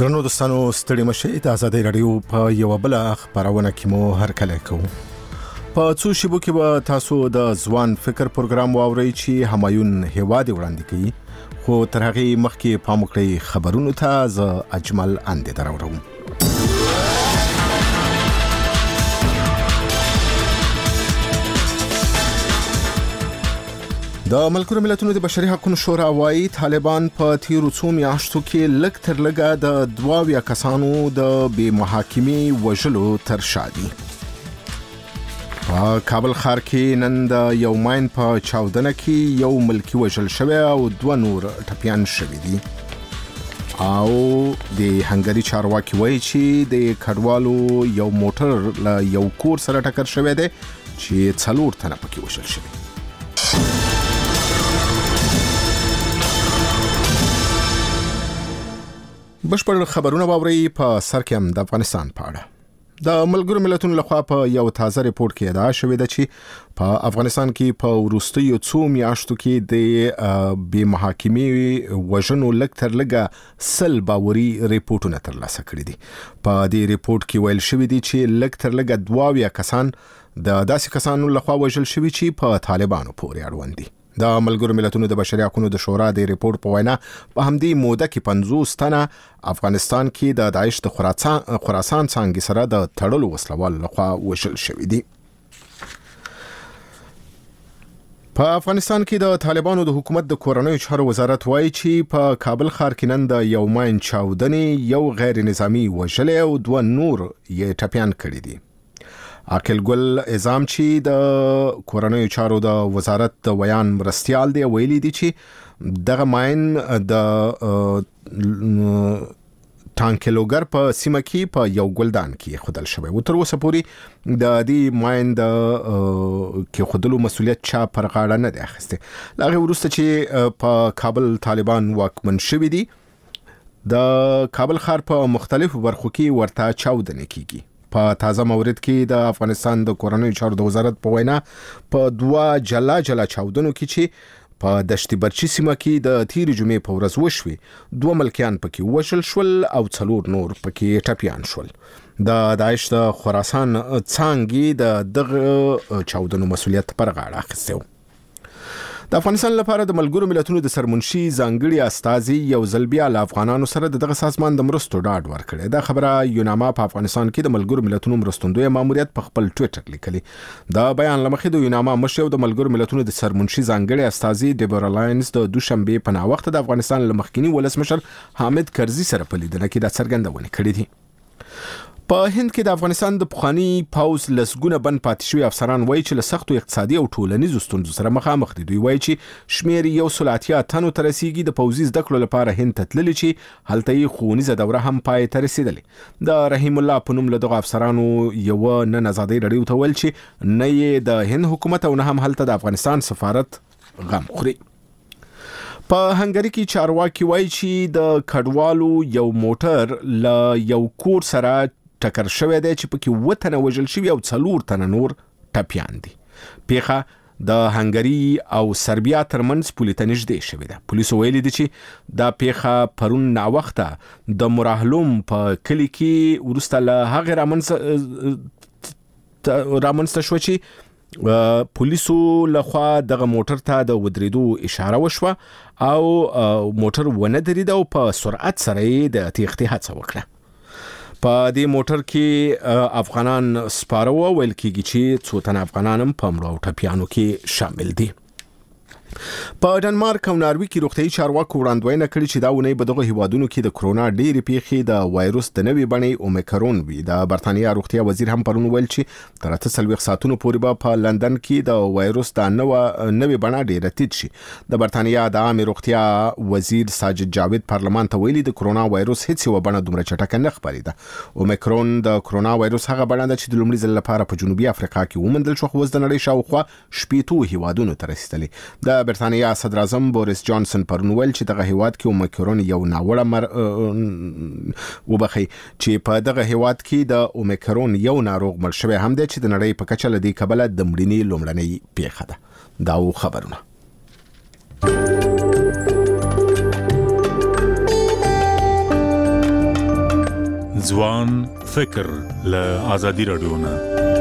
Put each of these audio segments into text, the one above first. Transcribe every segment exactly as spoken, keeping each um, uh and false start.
درنو دوستانو ستړي مشه د آزادۍ رادیو په یو بل خبرونه کې مو هرکله کوم. په څو شیبو کې به تاسو د ځوان فکر پروګرام واورئ چې همایون هیواد وړاندې کوي، خو تر هغه مخکې پام وکړئ خبرونو ته. ز اجمل اندې دراوړم. د ملګرو ملتونو د بشري حقوقو شورا وايي طالبان په تیرو څو میاشتو کې لږ تر لږه د دوه اویا کسانو د بې محاکمې وژلو تر شا دي. په کابل ښار کې نن د یو ماین په چاودنه کې یو ملکی وژل شوی او دوه نور ټپیان شوي دي. او د هنګري چارواکي وایي چې د کډوالو یو موټر له یو کور سره ټکر شوی دی چې څلور تنه پکې وژل شوي. بشپړ خبرونه واورئ. په سر کې هم د افغانستان په اړه د ملګرو ملتونو لخوا په یو تازه ریپورت کې ادعا شوې ده چې په افغانستان کې په وروستیو څو میاشتو کې د بې محاکمې وژنو لږ تر لږه سل باوري ریپورتونه ترلاسه کړي دي. په دې ریپورت کې ویل شوی دی چې لږ تر لږه دوه اویا کسان د داسې کسانو لخوا وژل شوي چې په طالبانو پورې اړوند دي. د ملګرو ملتونو د بشري حقوقو د شورا د ریپورت په وینا په همدې موده کې پنځوس تنه افغانستان کې د داعش د خراسان څانګې سره د تړلو وسلوال لخوا وژل شوي دي. په افغانستان کې د طالبانو د حکومت د کورنیو چارو وزارت وایي چې په کابل ښار کې نن د یو ماین چاودنې یو غیر نظامی وژلی او دوه نور یې ټپیان کړي دي. عاقل ګل اعظام چې د کورنیو چارو د وزارت د ویان مرستیال دی ویلي دي چې دغه ماین د ټانکلوګر په سیمه کې په یو ګلدان کې خودل شوی و. تر اوسه پورې د دې ماین د کې خودلو مسولیت چا پر غاړه نه دی اخیستی. له هغې وروسته چې په کابل طالبان واکمن شوي دي، د کابل ښار په مختلفو برخو کې ورته چاودنې کیږي. په تازه مورد کې د افغانستان د کورنیو چارو د وزارت په وینا په دوه جلا جلا چاودنو کې چې په دشت برچی سیمه کې د تیرې جمعې په ورځ وشوي، دوه ملکیان پکې وژل شول او څلور نور پکې ټپیان شول. د داعش د خراسان څانګې د دغه چاودنو مسولیت پر غاړه اخیستی و. د افغانستان لپاره د ملګرو ملتونو د سرمنشي ځانګړي استازي یو ځل بیا له افغانانو سره د دغه سازمان د مرستو ډاډ ورکړی. دا خبره یوناما په افغانستان کې د ملګرو ملتونو مرستندوی ماموریت په خپل ټویټر لیکلي. د بیان له مخې د یوناما مشر او د ملګرو ملتونو د سرمنشي ځانګړي استازي ډیبورا لاینز د دوشنبه په ناوخت د افغانستان له مخکنی ولسمشر حامد کرزي سره په لیدنه کې د څرګندونې کړې دي. په هند کې د افغانستان د پخوانی پوز لسګونه بند پاتې شوي افسران وایي چې له سختو اقتصادي او ټولنیزو ستونزو سره مخامخ دي. دوی وایي چې شمیر یو سل اتیا تنو ته رسیږي. د پوځي زده کړو لپاره هند ته تللي چې هلته یې ښوونیزه دوره هم پای ته رسېدلې. د رحیم الله په نوم له دغو افسرانو یوه نن آزادۍ رادیو ته ویل چې نه یې د هند حکومت او نه هم هلته د افغانستان سفارت غم خوري. په هنګري کې چارواکي وایي چې د کډوالو یو موټر له یو کور سره ټکر شوی دی چې پکې اووه تنه وژل شوي او څلور تنه نور ټپیان دي. پیښه د هنګري او سربیا ترمنځ پولې ته نږدې شوې ده. پولیسو ویلي دي چې دا پیښه پرون ناوخته د مراهلوم په کلي کې وروسته له هغې رامنځته شوه چې پولیسو لخوا دغه موټر ته د ودرېدو اشاره وشوه او موټر ونه درېده او په سرعت سره یې د تېښتې هڅه وکړه. په دې موټر کې افغانان سپاره وو. ویل کېږي چې څو تنه افغانان هم په مړو او ټپیانو کې شامل دي. په ډنمارک او ناروې کې روغتیايي چارواکو وړاندوینه کړې چې دا اونۍ به دغه هیوادونو کې د کرونا ډېرې پیښې د وایروس د نوې بڼې اومیکرون وي. د برتانیا روغتیا وزیر هم پرون ویل چې تر اته څلوېښت ساعتونو پورې به په لندن کې د وایروس د نوې بڼه ډېره ټیټ شي. د برتانیا د عامې روغتیا وزیر ساجد جاوید پارلمان ته ویلي د کرونا وایروس هیڅ یوه بڼه دومره چټکه نه خپرېده. اومیکرون د کرونا وایروس هغه بڼه ده چې د لومړي ځل لپاره په جنوبي افریقا کې وموندل شو، خو اوس د نړۍ شاوخوا شپېتو هیوادونو ته رسېدلې. د برتانیا صدر اعظم بوریس جانسن پرون ویل چې دغه هیواد کې اومیکرون یو ناوړه مر وبخي چې په دغه هیواد کې د اومیکرون یو ناروغ مړ شوی هم دی چې د نړۍ په کچه له دې کبله د مړینې لومړنۍ پیښه ده. دا و خبرونه. ځوان فکر له آزادي رادیو نه.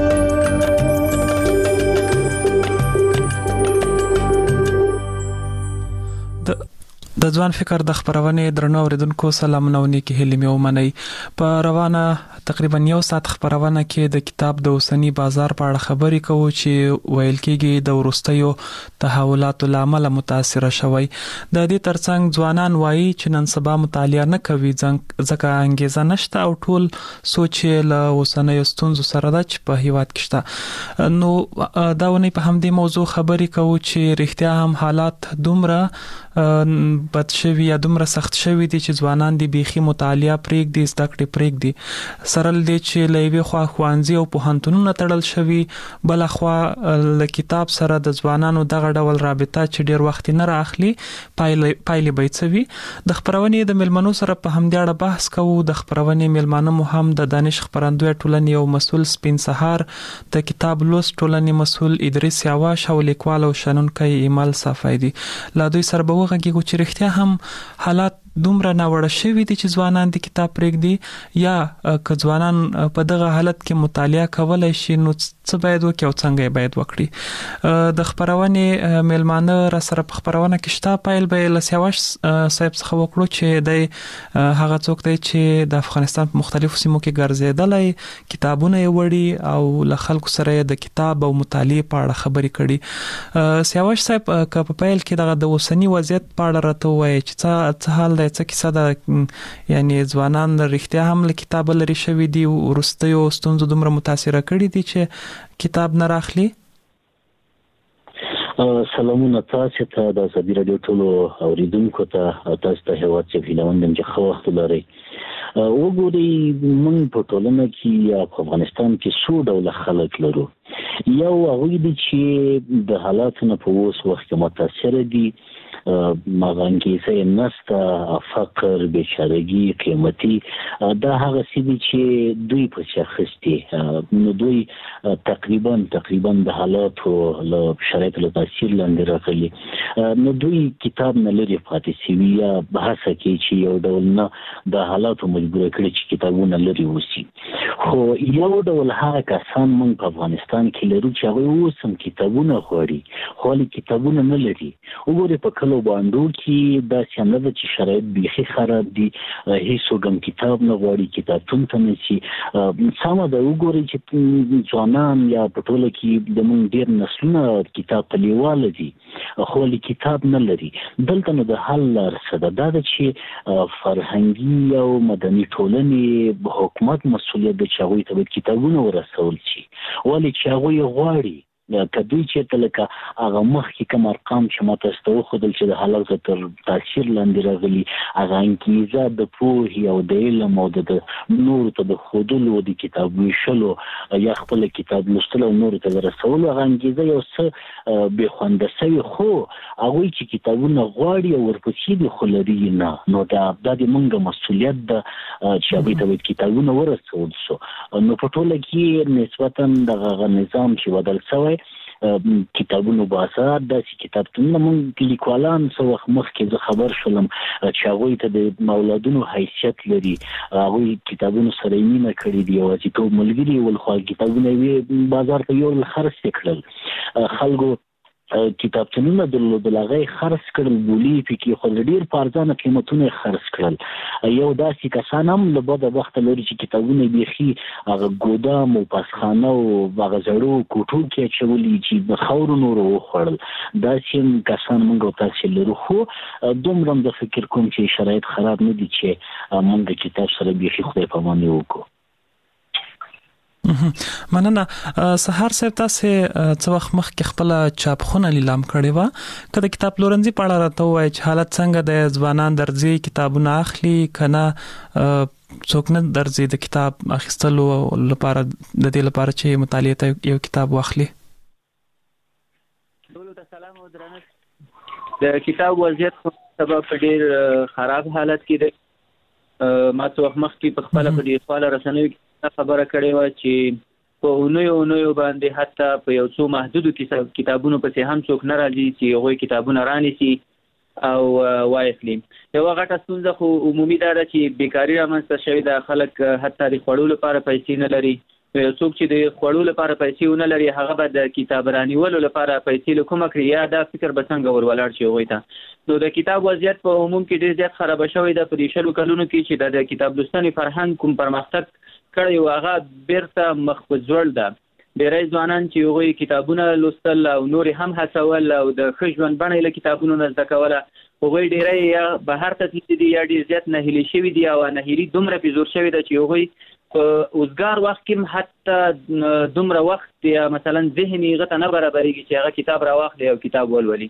د ځوان فکر د خبرونه درنو اوریدونکو سلامونه او نیکی هیلې مې ومنئ. په روانه تقریبا یو ساعت خبرونه کې د کتاب د اوسنی بازار په اړه خبرې کوو چې ویل کېږي د ورستیو تحولاتو لامل متاثر شوی. د دې ترڅنګ ځوانان وایي چې نن سبا مطالعه نه کوي ځکه انګیزه نشته او ټول سوچ له اوسنۍ ستونزو سره د چ په هیواد کې شته. نو دا ونی په همدې موضوع خبرې کوو چې رښتیا هم حالات دومره بد شوی یا دومره سخت شوی دي چې ځوانان دي بيخي مطالعه پرېږدي، زده کړې پرېږدي. سرل دي چې لوي خوا خوانځي او پوهنتونونه تړل شوی، بل خوا ل کتاب سره د ځوانانو دغه ډول رابطه چې ډیر وخت نه راخلي پایلې پایلې بیتوي. د خبرونې د ملمنو سره په همدې اړه بحث کوو. د خبرونې ملمانه مو هم د دانش خبرندوی ټولنې او مسول سپین سهار، د کتاب لوست ټولنې مسول ادریس یاواش او لیکوال او شنونکي ایمل صافیدي. لا دوی سره به وغږیږو چې رښتیا هم حالات دومره ناوړه شوی دي چې ځوانان د کتاب پرېږدي یا که ځوانان په دغه حالت کې مطالعه کولای شي نو څه باید وکړي او څنګه یې باید وکړي. د خبرونې ملمانه را سره په خبرونه کې شته. پایل به له سیاوش صاحب څخه وکړو چې د هغه څوک دی چې د افغانستان په مختلفو سیمو کې ګرځېدلی، کتابونه یې وړي او له خلکو سره د کتاب او مطالعه په اړه خبرې کړي. سیاوش صاحب که په پایل کې دغه د اوسنی وضعیت په اړه راته وایي چې څه حال څه کیسه ده، یعنی ځوانان رښتیا هم له کتاب لري شوی دي، ورستیو ستونزو دومره متاثر کړي دي چې کتاب نه راخلي. سلامونه تاسو ته، د آزادي رادیو ټولو اوریدونکو ته، تاسو ته هیواد چې ویلوندم چې خو وخت لري. وګورئ موږ په ټولنه کې یا په افغانستان کې څو ډول خلک لرو. یو هغه دي چې د حالاتو په اوس وخت کې متاثر دي، مغانګیزه نسته، فقر، بیچارهګي، قیمتي، دا هغه سیدي چې دوی په شخصتي نو دوی تقریبا تقریبا د حالاتو له شرایطو له تاثیر لاندې راغلي. نو دوی کتاب نه لري پاتې شوي یا بحث کوي چې یو ډول نه د حالاتو مجبور کړي چې کتابونه لري وسی. خو یو ډول هغه کسان موږ په افغانستان کې لرو چې هغه اوس هم کتابونه غواړي خو کتابونه نه لري. وګورئ په کلو باندې کې دا څنګه د چې شرایط بيخي خراب دي، هیڅ وګم کتاب نه غواړي، کتابتون ته نه شي. سمه ده وګورئ چې ځوانان یا په ټوله کې د موږ ډېر نسلونه کتاب ته لیواله دي خو کتاب نه لري. دلته نو د حل لار څه ده؟ دا ده چې فرهنګي او مدني ټولنې حکومت مسؤلیت د چاوي ته کتابونه ورسول شي، ولې چې هغه غواړي کدی چې تلکه هغه مخ کې کوم ارقام چې ماته ستو خدل چې د حالات تر تاثیر لاندې راغلي، هغه انګیزه د پوهې او د علم او د نور ته د خودلو د کتاب ویشلو یا خپل کتاب لوستلو نور ته رسول، هغه انګیزه یو څه به خوند سوي خو هغه چې کتابونه غواړي او ورپسې دي خو لري نه. نو دا د موږ مسؤلیت ده چې هغه ته کتابونه ورسول شو. نو په ټوله کې نسبتا دغه نظام چې بدل شوی کتابونو بازار داسې کتابتونونه موږ لیکوالان څه وخت مخکې زه خبر شولم چې هغوی ته د مولادونو حیثیت لري، هغوی کتابونو سره یې مینه کړې دي، یوازیتوب ملګري ول خو کتابونه یې بازار ته یوړل، خرڅ کړل. خلکو کتابتونونه درلودل، هغه یې خرڅ کړل، بولي پکې خو ډېر په ارزانه قیمتونه یې خرڅ کړل. یو داسې کسان هم له بده وخته لري چې کتابونه بیخي هغه ګودام او پاسخانه او هغه زړو کوټو کې اچولي چې د خاورو نورو وخوړل. داسې کسان موږ تاسې لرو خو دومره د فکر کوم چې شرایط خراب نه دي چې موږ کتاب سره بیخي خدای پاماني وکړو. مننه. سهار صاحب تاسو څو وخت مخکې خپل چاپخونه لیلام کړی و، کله کتاب پلورنځي په اړه راته وایي چې حالت څنګه د ځوانان درځي کتابونه اخلي کنه څوک نه درځي د کتاب اخیستلو لپاره د دې لپاره چې مطالعه ته یو کتاب واخلي؟ ټول ته سلام او درنښت. د کتاب وضعیت سبب په ډیر خراب حالت کې دی. ما څو وخت مخکې په خپل په دې خپل رسنیو خبره کړې و چې په اونیو اونیو باندې حتی په یو څو محدودو کتابونو پسې هم څوک نه راځي چې هغوی کتابونه رانیسي او وایخلی. یو غټه ستونزه خو عمومي دا ده چې بیکاري رامنځته شوې ده. خلک حتی د خوړو لپاره پیسې نه لري. څوک چې د خوړو لپاره پیسې ونه لري هغه به د کتاب رانیولو لپاره پیسې له کومه کړي، یا دا فکر به څنګه ور ولاړ شي هغوی ته. نو د کتاب وضعیت په عموم کې ډېر زیات خرابه شوی ده. په دې شلو کلونو کې چې د کتاب لوستنې فرهنګ کوم پرمختګ کړی و هغه بیرته مخ په ځوړ ده. ډېری ځوانان چې هغوی کتابونه لوستل او نورې هم هڅول او د ښه ژوند بڼه یې له کتابونو نه زده کوله، هغوی ډېری یا بهر ته تللي دي یا ډېر زیات نهیلي شوي دي، او نهیلي دومره پې زور شوې ده چې هغوی په اوزګار وخت کې هم حتی دومره وخت یا مثلا ذهن یې هغه ته نه برابرېږي چې هغه کتاب راواخلي او کتاب ولولي.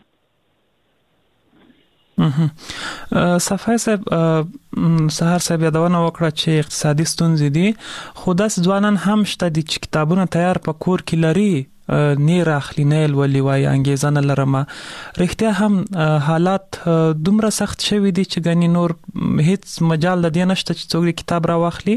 صفای صاحب سهار صاحب یادونه وکړه چې اقتصادي ستونزې دي، خو داسې ځوانان هم شته دي چې کتابونه تیار په کور کې لري نه راخلي نه ولولي وایي انګېزه نه لرمه. رښتیا هم حالات دومره سخت شوي دي چې ګنې نور هیڅ مجال د دې نشته چې څوک کتاب راواخلي.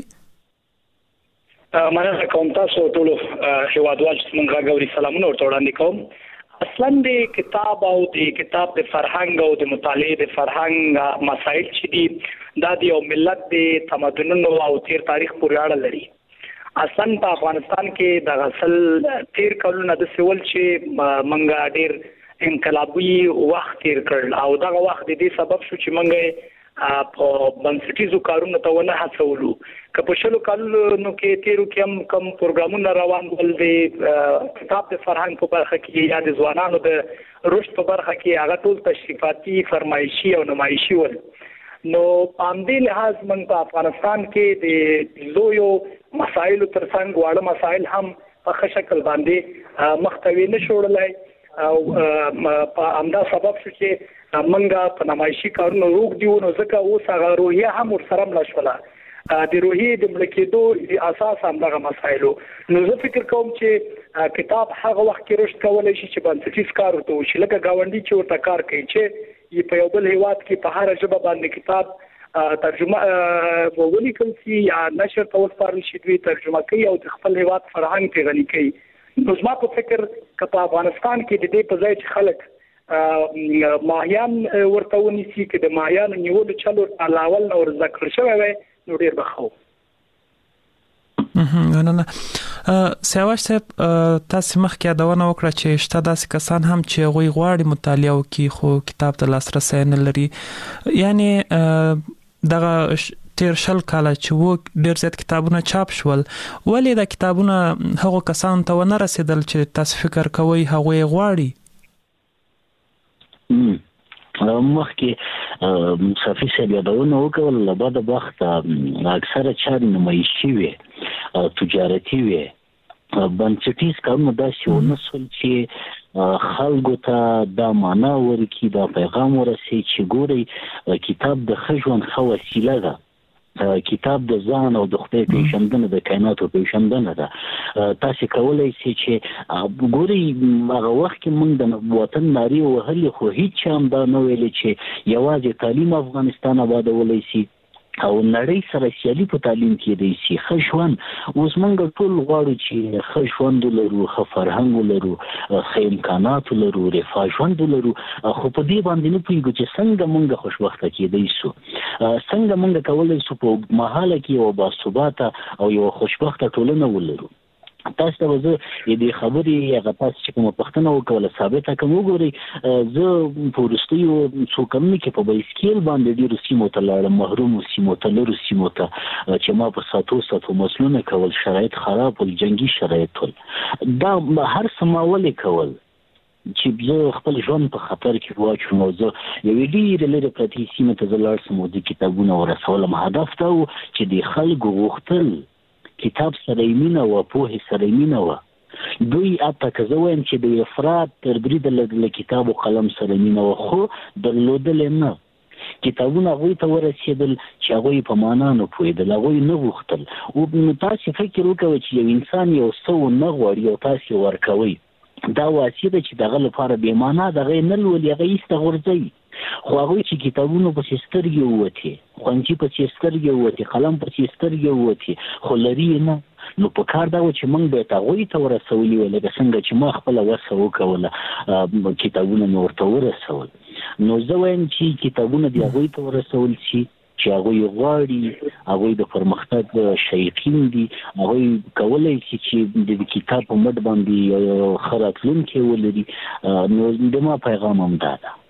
مننه کوم تاسو ټول هیوادوال چې موږ غوړي سلامونه ورته وړاندې کوم. اصلا د کتاب او د کتاب د فرهنګ او د مطالعې د فرهنګ مسایل چې دي دا د یو ملت د تمدنونو او تیر تاریخ پورې اړه لري. اصلا په افغانستان کې د غسل تیر کلونه د سیول چې منګه ډیر انقلابي وخت تیر کړل او دا وخت د دې سبب شو چې منګه په بنسټیزو کارونو ته ونه هڅولو. که په شلو کالونو کې تیرو کې هم کوم پروګرامونه روان ول د کتاب د فرهنګ په برخه کې یا د ځوانانو د رشد په برخه کې هغه ټول تشریفاتي فرمایشي او نمایشي ول. نو په همدې لحاظ موږ په افغانستان کې د لویو مسایلو ترڅنګ واړه مسایل هم په ښه شکل باندې مخته نه شوړلای او په همدا سبب شو چې موږ په نمایشي کارونو روغ دیو. نو ځکه اوس هغه روحیه هم ورسره مله شوله. د روحي د ملکیدو د اساس هم دغه مسایلو. نو زه فکر کوم چې کتاب هغه وخت کې رشد کولی شي چې بنسټیز کار ورته وشي، لکه ګاونډي چې ورته کار کوي چې په یو بل هیواد کې په هره ژبه باندې کتاب ترجمه ولیکل شي یا نشر ته وسپارل شي، دوی ترجمه کوي او د خپل هیواد فرهنګ ته غني کوي. نو زما په فکر که په افغانستان کې د دې په ځای چې خلک ماهیان ورته ونیسي، که د ماهیانو نیولو چلو لاول نه ور زده کړل شوی وی نو ډیر بخو. نه نه سیاوش صاحب تاسو مخکې یادونه وکړه چې شته داسې کسان هم چې هغوی غواړي مطالعه وکړي خو کتاب ته لاسرسی نه لري. یعنی دغه تیر شل کاله چې و ډیر زیات کتابونه چاپ شول، ولې دا کتابونه هغو کسانو ته ونه رسېدل چې تاسو فکر کوئ هغوی غواړي؟ مخکې صافي صاحب یادونه وکړل له بعده وخت اکثره چارې نمایشي وي او تجارتي وي. بنسټیز کارونه داسې ونه شول چې خلکو ته دا معنا ورکړي، دا پیغام ورسوي چې ګورئ کتاب د ښه ژوند ښه وسیله ده. کتاب د ځان او د خدای پیژندنه د کائناتو پیژندنه ده. تاسو کولای شئ چې ګورئ هغه وخت کې موږ د وطن نارې وهلې خو هیڅ هم دا نه ویلي چې یوازې تعلیم افغانستان آبادولی شي او نړۍ سره سیالي په تعلیم کې دی شي. ښه ژوند اوس موږ ټول غواړو چې ښه ژوند ولرو، ښه فرهنګ ولرو، ښه امکانات ولرو، رفاه ژوند ولرو، خو په دې باندې نه پوهېږو چې څنګه موږ خوشبخته کېدی شو، څنګه موږ کولی شو په اوږدمهاله کې یوه باثباته او یوه خوشبخته ټولنه ولرو. تاسو ته زه دې خبرې هغه تاسو چې کومه پوښتنه وکړله ثابته کوم. وګورئ زه په وروستیو څو کلونو کې په بایسکل باندې ډېرو سیمو ته لاړم، محرومو سیمو ته، لرو سیمو ته چې ما په ساتو ساتو مزلونه کول، شرایط خراب ول، جنګي شرایط ول. دا هر څه ما ولې کول چې زه خپل ژوند په خطر کې واچوم او زه یوې ډېرې لرې پرتې سیمې ته زه لاړ شم او د کتابونه ورسولم. هدف دا و چې د خلکو غوښتل کتاب سره مینه وه، پوهې سره مینه وه. دوی حتی که زه وایم چې د افراط تر بریده له کتاب او قلم سره مینه وه، خو درلودلې نه. کتابونه هغوی ته ورسېدل چې هغوی په معنا نه پوهېدل، هغوی نه غوښتل. نو تاسې فکر وکوئ چې یو انسان یو څه نه غواړي او تاسې ورکوئ، دا واسطه ده چې دغه لپاره بې معنا دغه نه لولي، هغه ایسته غورځوي. خو هغوی چې کتابونو پسې سترګې ووتې، ښوونځي پسې سترګې ووتې، قلم پسې سترګې ووتې، خو لري یې نه. نو په کار دا و چې موږ باید هغوی ته ورسولي وای، لکه څنګه چې ما خپله وسه وکوله کتابونه مې ورته ورسول. نو زه وایم چې کتابونه دی هغه ته ورسول شي چې هغه غواړي، هغه د پرمختګ شایقین دي، هغه کولای شي چې د کتاب په مټ باندې خراتلونکي ولري. نو د ما پیغام هم دا ده.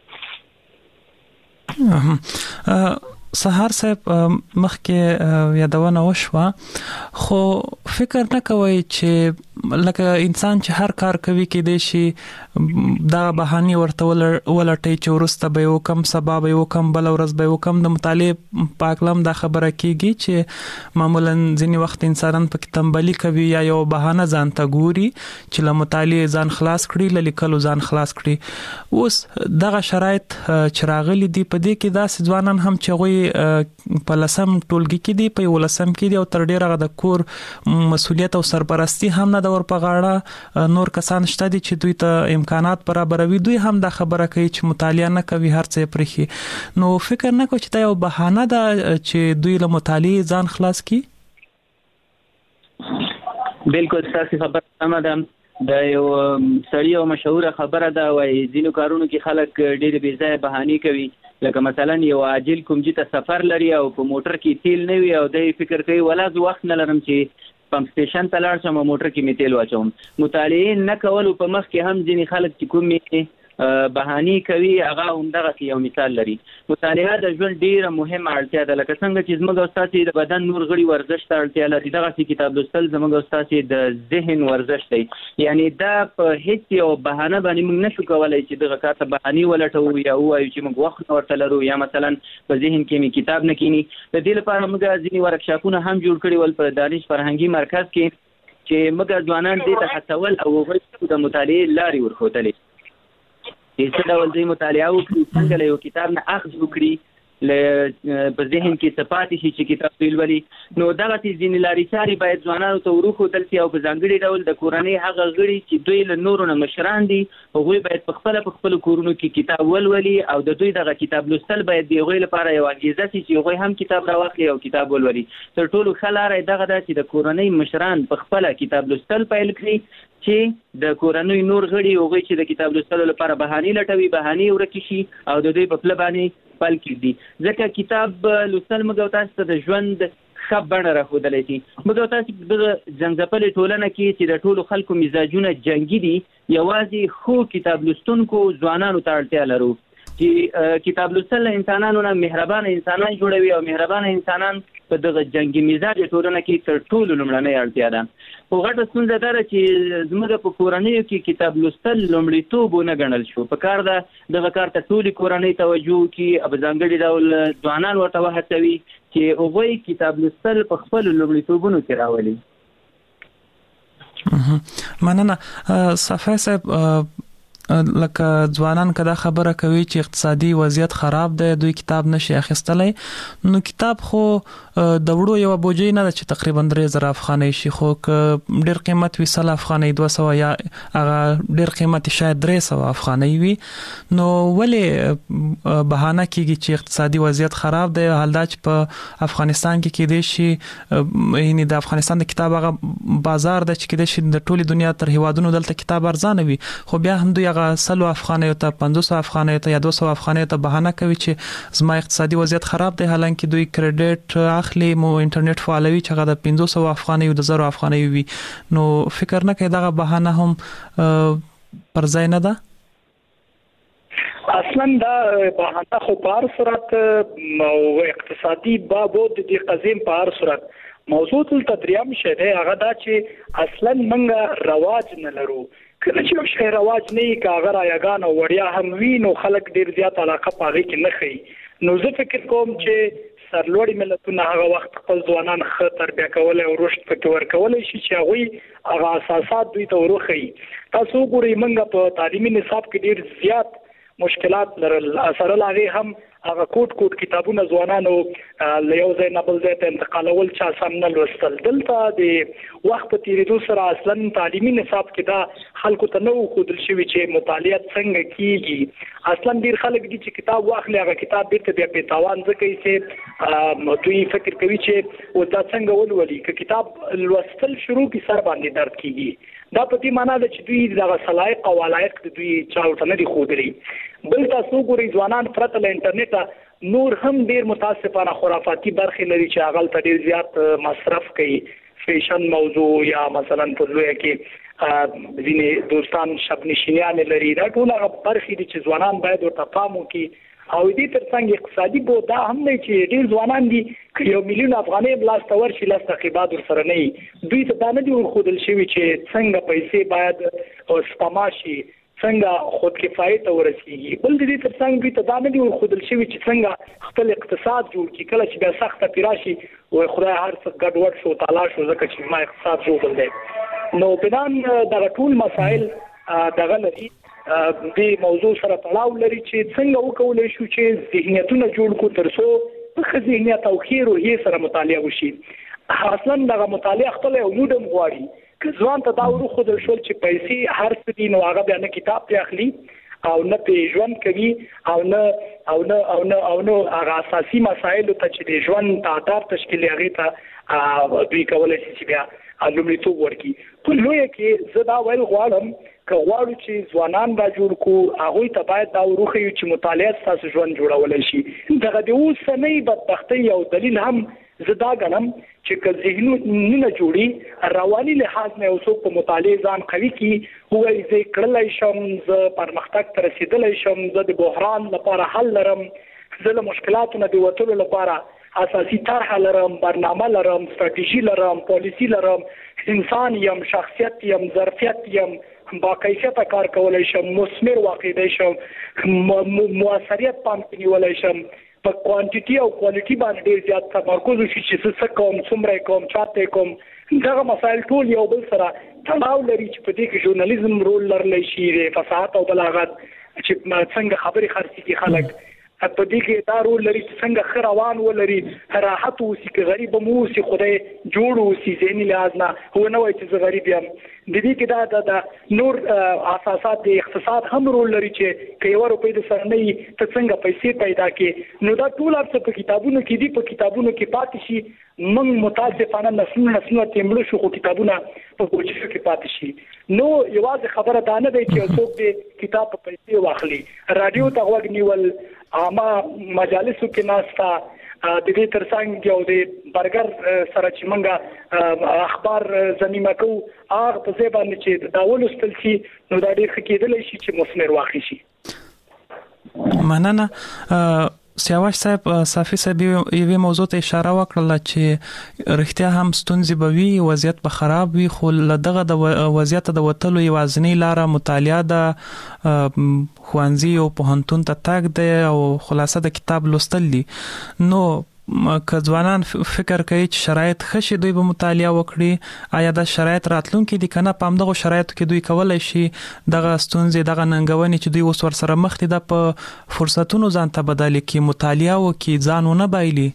سهار صاحب مخکې یادونه وشوه، خو فکر نه کوي چې لکه انسان چې هر کار کوي کې دی شي دا بهاني ورته ولټي چې ورسته به یو کم سبا به یو کم بل ورځ به یو کم د مطالعه پاکلم دا خبره کیږي چې معمولا ځینی وخت انسانان په تنبلی کوي یا یو بهانه ځان ته ګوري چې له مطالعه ځان خلاص کړي، له لیکلو ځان خلاص کړي. اوس دغه شرایط چې راغلي دي په دې کې دا ځوانان هم چې غوي په لسم ټولګي کې دي، په ولسم کې دي او تر ډیره د کور مسولیت او سرپرستی هم نه د ور په غاړه نور کسان شته دي چې دوی ته امکانات برابروي، دوی هم دا خبره کوي چې مطالعه نه کوي، هر څه پرخي. نو فکر نه کوي چې دا یو بهانه ده چې دوی له مطالعه ځان خلاص کړي. بالکل تاسو خبره سمه ده. دا یو سړی او مشهور خبره ده، وایي ځینو کارونو کې خلک ډېر بې ځایه بهانې کوي، لکه مثلا یو عاجل کومجي ته سفر لري او په موټر کې تیل نه وي او د فکر کوي ولا زه وخت نه لرم چې پمپ سټیشن ته لاړ شم موټر کې می تیل واچوم. مطالعه نه کول په مخ کې هم ځینې خلک چې کومې بهاني کوي هغه همدغه یو مثال لري. مطالعه د ژوند ډیره مهمه اړتیا ده، لکه څنګه چې زموږ استاد د بدن نور غړي ورزش ته اړتیا لري، دغه کتاب لوستل زموږ استاد د ذهن ورزش دی. یعنی دا په هیڅ یو بهانه باندې موږ نشو کولای چې دغه کار ته بهاني ولټو یا وایو چې موږ وخت ورته لرو یا مثلا په ذهن کې می کتاب نه کینی. د دې لپاره موږ ځینې ورکشاپونه هم جوړ کړي ول په دانش فرهنګي مرکز کې چې موږ ځوانان دې ته هڅول او هغوی د مطالعه لارې ورښودلې چې څه ډول دوی مطالعه وکړي، څنګه له یو کتاب نه اخذ وکړي، له په ذهن کې څه پاتې شي چې کتاب ولولي. نو دغسې ځینې لارې چارې باید ځوانانو ته وروښودل شي او په ځانګړي ډول د کورنۍ هغه غړي چې دوی له نورو نه مشران دي هغوی باید په خپله په خپلو کورونو کې کتاب ولولي او د دوی دغه کتاب لوستل باید د هغوی لپاره یو انګیزه شي چې هغوی هم کتاب راواخلي او کتاب ولولي. تر ټولو ښه لاره یې دغه ده چې د کورنۍ مشران په خپله کتاب لوستل پیل کړي چې د کورنۍ نور غړي هغوی چې د کتاب لوستلو لپاره بهانې لټوي بهانې ورکې شي او د دوی په پله باندې پل کېږدي. ځکه کتاب لوستل موږ او تاسو ته د ژوند ښه بڼه راښودلی شي. موږ او تاسو په دغه ځنځپلې ټولنه کې چې د ټولو خلکو مزاجونه جنګي دي، یوازې ښو کتاب لوستونکو ځوانانو ته اړتیا لرو چې کتاب لوستل انسانانو نه مهربانه انسانان جوړوي او مهربانه انسانان په دغه جنگي مزاج ټولنه کې تر ټولو لومړنۍ اړتیا ده. خو غټه ستونزه دا ده چې زموږ په کورنیو کې کتاب لوستل لومړیتوب ونه ګڼل شو. په کار ده دغه کار ته ټولې کورنۍ توجه وکړي او په ځانګړي ډول ځوانان ورته وهڅوي چې هغوی کتاب لوستل په خپلو لومړیتوبونو کې راولي. مننه. صفای صاحب، لکه ځوانان کدا خبره کوي چې اقتصادي وضعیت خراب دی، دوی کتاب نشي اخیستلای، نو کتاب خو د وړو یو بوجي نه چې تقریبا درې زره افغانۍ شي، خو ډیر قیمت وي سل افغانۍ دوه سوه یا هغه ډیر قیمت شاید درې سوه افغانۍ وي. نو ولې بهانه کیږي چې اقتصادي وضعیت خراب دی، حال دا چې په افغانستان کې کې دی شي یعنی د افغانستان د کتاب هغه بازار د چې کې دی شي د ټولي دنیا تر هیوادونو دلته کتاب ارزانه وي، خو بیا هم دوی هغه سلو افغانۍ ته پنځوس افغانۍ ته یا دوه سوه افغانۍ ته بهانه کوي چې زما اقتصادي وضعیت خراب دی، حالانکه دوی کریډټ اخلي مو انټرنیټ فعالوي چې هغه د پنځوس افغانۍ او د زرو افغانۍ وي. نو فکر نه کوي دغه بهانه هم پر ځای نه ده؟ اصلا دا بهانه خو په هر صورت او اقتصادي بابود د قضیم په هر صورت موضوع تل تدریم شه هغه دا چې اصلا منګه رواج نه لرو. کله چې یو شی رواج نه وي که هغه رایګان او وړیا هم وي نو خلک ډیر زیات علاقه په هغې کې نه ښیي. نو زه فکر کوم چې سرلوړي ملتونه هغه وخت خپل ځوانان ښه تربیه کولی او رشد پکې ورکولی شي چې هغوی هغه اساسات دوی ته وروښیي. تاسو وګورئ موږ په تعلیمي نصاب کې ډیر زیات مشکلات لرل، سره له هغې هم هغه کوټ کوټ کتابونه ځوانانو له یو ځای نه بل ځای ته انتقالول چا سم نه لوستل. دلته د وخت په تېرېدو سره اصلا تعلیمي نصاب کې دا خلکو ته نه وښودل شوي چې مطالعه څنګه کېږي. اصلا ډېر خلک دي چې کتاب واخلي هغه کتاب بېرته بیا پې تاوان ځکه یې چې دوی فکر کوي چې اوس دا څنګه ولولي. که کتاب لوستل شروع کړي سر باندې درد کېږي. دا په دې معنی ده چې دوی دغه صلاحیت او علایق د دوی چاوته نه دي ښودلي. بل تاسو ګورئ ځوانان پرته له انټرنیټه نور هم ډېر متاسفانه خرافاتي برخې لري چې هغلته ډېر زیات مصرف کوي، فیشن موضوع یا مثلا په لویه کې ځینې دوستان شب نشینیان لري. دا ټول هغه برخې دي چې ځوانان باید ورته پام وکړي. او دې ترڅنګ اقتصادي بود دا هم نه چې ډېر ځوانان دي که یو میلیون افغانۍ لاسته ورشي لس تعقیبات ورسره نه وي. دوی ته دا نه دي ورښودل شوي چې څنګه پیسې باید سپما شي، څنګه خودکفایي ته ورسیږي. بل د دې ترڅنګ دوی ته دا نه دي ورښودل شوي چې څنګه خپل اقتصاد جوړ کړي. کله چې بیا سخته پې راشي وایي خدای هر څه ګډوډ شو، تالا شو، ځکه چې ما اقتصاد جوړ دی. نو بنان دغه ټول مسایل دغه لري د موضوع سره تړاو لري چې څنګه وکولای شو چې ذهنیتونه جوړ کړو تر څو په ذهنیت او خیر او هي سره مطالعه وشي. اصلا دغه مطالعه خپل یو نودم غواړي که ځوان ته دا ورخدل شو چې پیسې هر څه دي نو هغه بیا نه کتاب ته اخلي او نه په ژوند کوي او نه او نه او نه او نه هغه اساسي مسایل ته چې د ژوند تعداد تشکیل هغه ته دوی کولای شي چې بیا لومړیتوب ورکړي. په لویه کې زه دا ویل غواړم که غواړو چې ځوانان را جوړ کړو هغوی ته باید دا وروښیو چې مطالعه ستاسو ژوند جوړولی شي. دغه د اوسنۍ بدبختۍ یو دلیل هم زه دا ګڼم چې که ذهنونه جوړي رواني لحاظ نه یو څوک په مطالعې ځان قوي کړي ووایي زه کړلی شم، زه پرمختګ ته رسېدلی شم، زه د بحران لپاره حل لرم، زه له مشکلاتو نه د وتلو لپاره اساسي طرح لرم، برنامه لرم، ستراتیژي لرم، پالیسي لرم، انسان یم، شخصیت یم، ظرفیت یم، با کیفیت کار کولای شم، مثمر واقع شم، موثریت پام کې نیولای شم، په کوانټیټي او کوالټي باندې ډېر زیات تمرکز وشي چې څه کوم، څومره کوم، چاته کوم. دغه مسایل ټول یو بل سره تړاو لري چې په دې کې ژورنالیزم رول لرلی شي، د فصاحت او بلاغت چې څنګه خبرې خرڅي کې خلک په دې کې دا رول لري چې څنګه ښه روان ولري، راحت اوسي، که غریب هم اوسي خدای جوړ اوسي ذهني لحاظ نه، ونه وایي چې زه غریب یم. د دې کې دا د نور اساسات د اقتصاد هم رول لري چې که یوه روپۍ د سره نه وي ته څنګه پیسې پیدا کړې. نو دا ټول هر څه په کتابونو کې دي، په کتابونو کې پاتې شي. موږ متاسفانه نسلونه نسلونه تېمړه شو خو کتابونه په کوچیو کې پاتې شي. نو یوازې خبره دا نه دی چې یو څوک دې کتاب په پیسې واخلي. راډیو ته غوږ نیول، عامه مجالسو کې ناسته، د دې ترڅنګ یو د برګر سره چې موږ اخبار ضمیمه کوو هغه په ځای باندې چې دا ولوستل شي نو دا ډېر ښه کېدلی شي چې مثمر واقع شي. مننه. سیاوش صاحب، صافي صاحب یوې موضوع ته اشاره وکړه چې رښتیا هم ستونزې به وي، وضعیت به خراب وي، خو له دغه د وضعیت د وتلو یوازینۍ لاره مطالعه ده، ښوونځي او پوهنتون ته تګ دی او خلاصه د کتاب لوستل دي. نو که ځوانان فکر کوي چې شرایط ښه شي دوی به مطالعه وکړي، آیا دا شرایط راتلونکي دي که نه؟ په همدغو شرایطو کې دوی کولی شي دغه ستونزې، دغه ننګونې چې دوی اوس ورسره مخ دي دا په فرصتونو ځان ته بدل کړي، مطالعه وکړي، ځان ونه بایلي.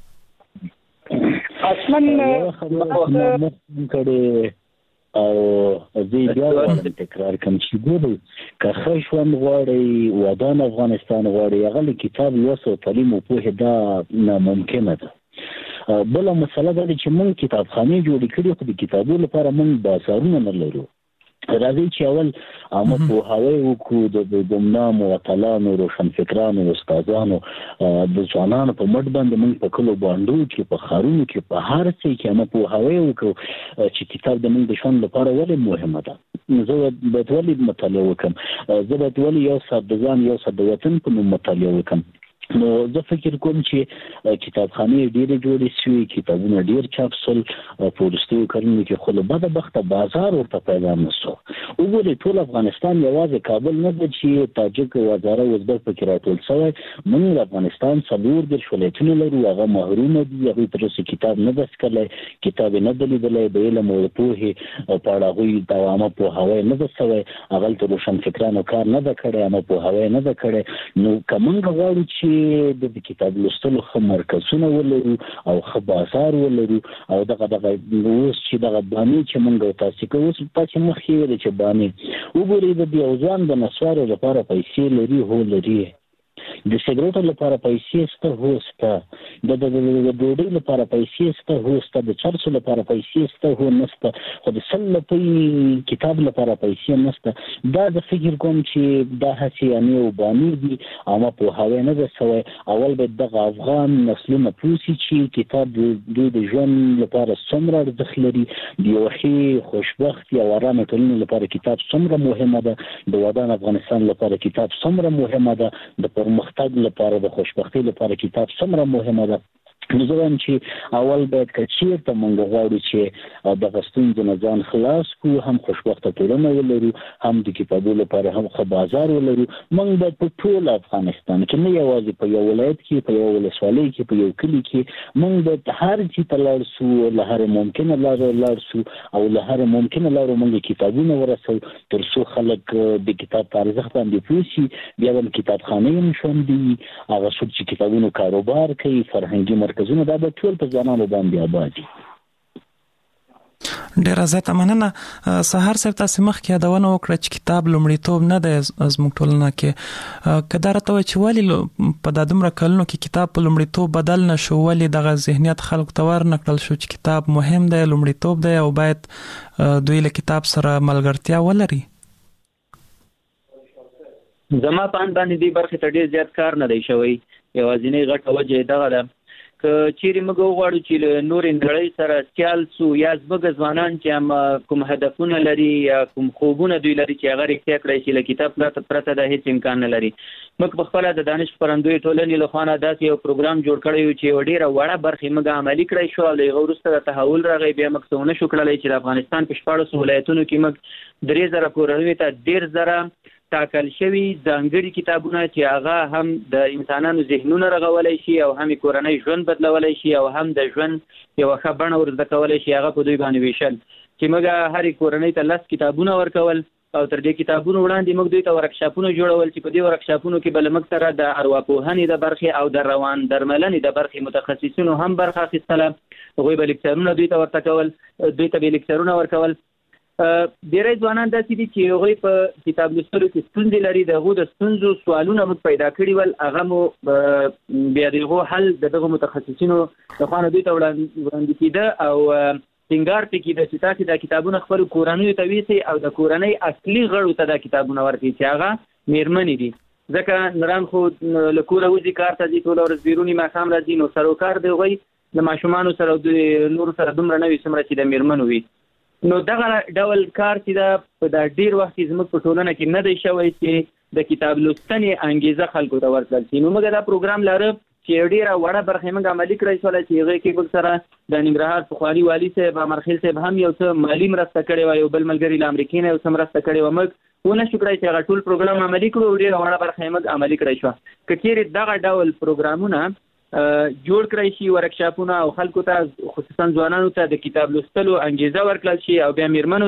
اصلا او زه بیا وایم تکرار کوم چې ګورئ که ښه ژوند غواړئ، ودان افغانستان غواړئ، هغه له کتاب لوست او تعلیم او پوهې دا ناممکنه ده. بله مسله دا ده چې موږ کتابخانې جوړې کړي خو د کتابو لپاره موږ بازارونه نه لرو. راځئ چې اول عامه پوهاوی وکړو د ګمنامو اتلانو، روشنفکرانو، استادانو، د ځوانانو په مټ باندې موږ په کلو بانډو کې، په ښارونو کې، په هر ځای کې عامه پوهاوی وکړو چې کتاب د موږ د ژوند لپاره ولې مهمه ده. زه باید ولې مطالعه وکړم، زه باید ولې یو ساعت د ځان یو ساعت د وطن په نوم مطالعه وکړم. نو زه فکر کوم چې کتابخانې ډېرې جوړې شوې، کتابونه ډېر چاپ شول په وروستیو کلونو کې، خو له بده بخته بازار ورته پیدا نه شو. وګورئ ټول افغانستان یوازې کابل نه ده چې تاجک او هزاره ازبک پکې راټول شوی. موږ د افغانستان څلور دېرش ولایتونه لرو، هغه محرومه دي، هغوی تر اوسه کتاب نه ده څکلی، کتاب یې نه ده لیدلی، د علم او د پوهې په اړه هغوی د عامه پوهاوی نه ده شوی، هغلته روشنفکرانو کار نه ده کړی، عامه پوهاوی نه ده کړی. نو که موږ غواړو چې د کتاب لوستلو ښه مرکزونه ولرو او ښه بازار ولرو او دغه دغه اوس چې دغه بانې چې موږ او تاسې کوو، اوس تاسې مخکې ویلې چې بانې وګورئ د یو ځوان د نسوارو لپاره پیسې لري، هو لري، د سیګریټو لپاره پیسې شته، هو شته. د د ډوډۍ لپاره پیسې شته، هو شته. د چرسو لپاره پیسې شته، هو نشته. خو د سل لپاره کتاب لپاره پیسې نشته. دا د فکر کوم چې دا هڅې یعنې وباني دي او ما پوهاوی نه ده سوی. اول باید دغه افغان نسلونه پوسي چې کتاب د دوی د ژوند لپاره څومره ارزښت لري، د یو ښې خوشبختي او ارامه ټولنې لپاره کتاب څومره مهمه ده، د ودان افغانستان لپاره کتاب څومره مهمه ده، د پرمختګ لپاره د خوشبختۍ لپاره کتاب څومره مهمه ده. نو زه وایم چې اول باید که چېرته موږ غواړو چې دغه ستونزې نه ځان خلاص کړو، هم خوشبخته ټولنه ولرو، هم د کتابو لپاره هم ښه بازار ولرو، موږ باید په ټول افغانستان کې، نه یوازې په یو ولایت کې، په یو ولسوالۍ کې، په یو کلي کې، موږ باید هر ځای ته لاړ سو، له هرې ممکنه لارې لاړ سو او له هرې ممکنه لارو موږ کتابونه ورسوو تر څو خلک د کتاب په ارزښت باندې پوه شي. بیا به کتابخانې هم ژوندي، هغه څوک چې کتابونو کاروبار کوي، فرهنګي مرکزونه، دا به ټول په ځوانانو باندې آباد دي. ډیره زیاته مننه. سهار صاحب تاسو مخکې یادونه وکړه چې کتاب لومړیتوب نه دی زموږ ټولنه کې. که دا راته وایي چې ولې په دا دومره کلونو کې کتاب په لومړیتوب بدل نه شو، ولې دغه ذهنیت خلکو ته ور نه کړل شو چې کتاب مهم دی، لومړیتوب دی او باید دوی له کتاب سره ملګرتیا ولري؟ زما په اند باندې دې برخې ته ډېر زیات کار نه دی شوی. یوازینۍ غټه وجه دغه ده که چیرې موږ وغواړو چې له نورې نړۍ سره سیال سو، یا زموږ ځوانان چې هم کوم هدفونه لري یا کوم خوبونه دوی لري چې هغه رښتیا کړی چې له کتاب پرته د هیڅ امکان نه لري. موږ په خپله د دانش خپرندوی ټولنې له خوا نه داسې یو پروګرام جوړ کړی و چې یوه ډېره وړه برخې موږ عملي کړی شو او له هغه وروسته د تحول راغی. بیا موږ څه ونه شو کړلی چې د افغانستان په شپاړسو ولایتونو کې موږ درې زره کورنیو ته ډېر زره ټاکل شوي ځانګړي کتابونه چې هغه هم د انسانانو ذهنونه رغولی شي او هم کورنۍ ژوند بدلولی شي او هم د ژوند یوه ښه بڼه ور زده کولی شي، هغه په دوی باندې ویشل چې موږ هرې کورنۍ ته لس کتابونه ورکول او تر دې کتابونو وړاندې موږ دوی ته ورکشاپونه جوړول چې په دې ورکشاپونو کې به له موږ سره د ارواپوهنې د برخې او د روان درملنې د برخې متخصصینو هم برخه اخیستله. هغوی به لیکچرونه دوی ته ورته کول، دوی ته به لیکچرونه ورکول. ډېری ځوانان داسې دي چې هغوی په کتاب لوستلو کې ستونزې لري، د هغو د ستونزو سوالونه موږ پیدا کړي ول، هغه مو بیا د هغو حل د دغو متخصصینو لخوا نه دوی ته وړاندې کېده او ټینګار پرې کېده چې تاسې دا کتابونه خپلو کورنیو ته ویسئ او د کورنۍ اصلي غړو ته دا کتابونه ورکړئ چې هغه مېرمنې دي. ځکه نران خو له کوره وځي، کار ته ځي، ټوله ورځ بیروني ماښام راځي، نو سروکار د هغوی د ماشومانو سره او د نورو سره دومره نه وي څومره چې د مېرمنو وي. نو دغه ډول کار چې دا په دا ډیر وخت زموږ په ټولنه کې نه دی شوی چې د کتاب لوستنې انګیزه خلکو ته ورکړل شي. نو موږ دا پروګرام لرو چې ډیره وړه برخه موږ عملي کړی شوله چې هغې کې موږ سره د ننګرهار پخواني والي صاحب امرخیل صاحب هم یو څه مالي مرسته کړې وه، یو بل ملګري له امریکې نه یو څه مرسته کړې وه. موږ ونه شو کړی چې هغه ټول پروګرام عملي کړو او ډیره وړه برخه یې موږ عملي کړی شوه. که چیرې دغه ډول پروګرامونه جوړ کړی شي، ورکشاپونه، او خلکو ته خصوصا ځوانانو ته د کتاب لوستلو انګیزه ورکړل شي او بیا میرمنو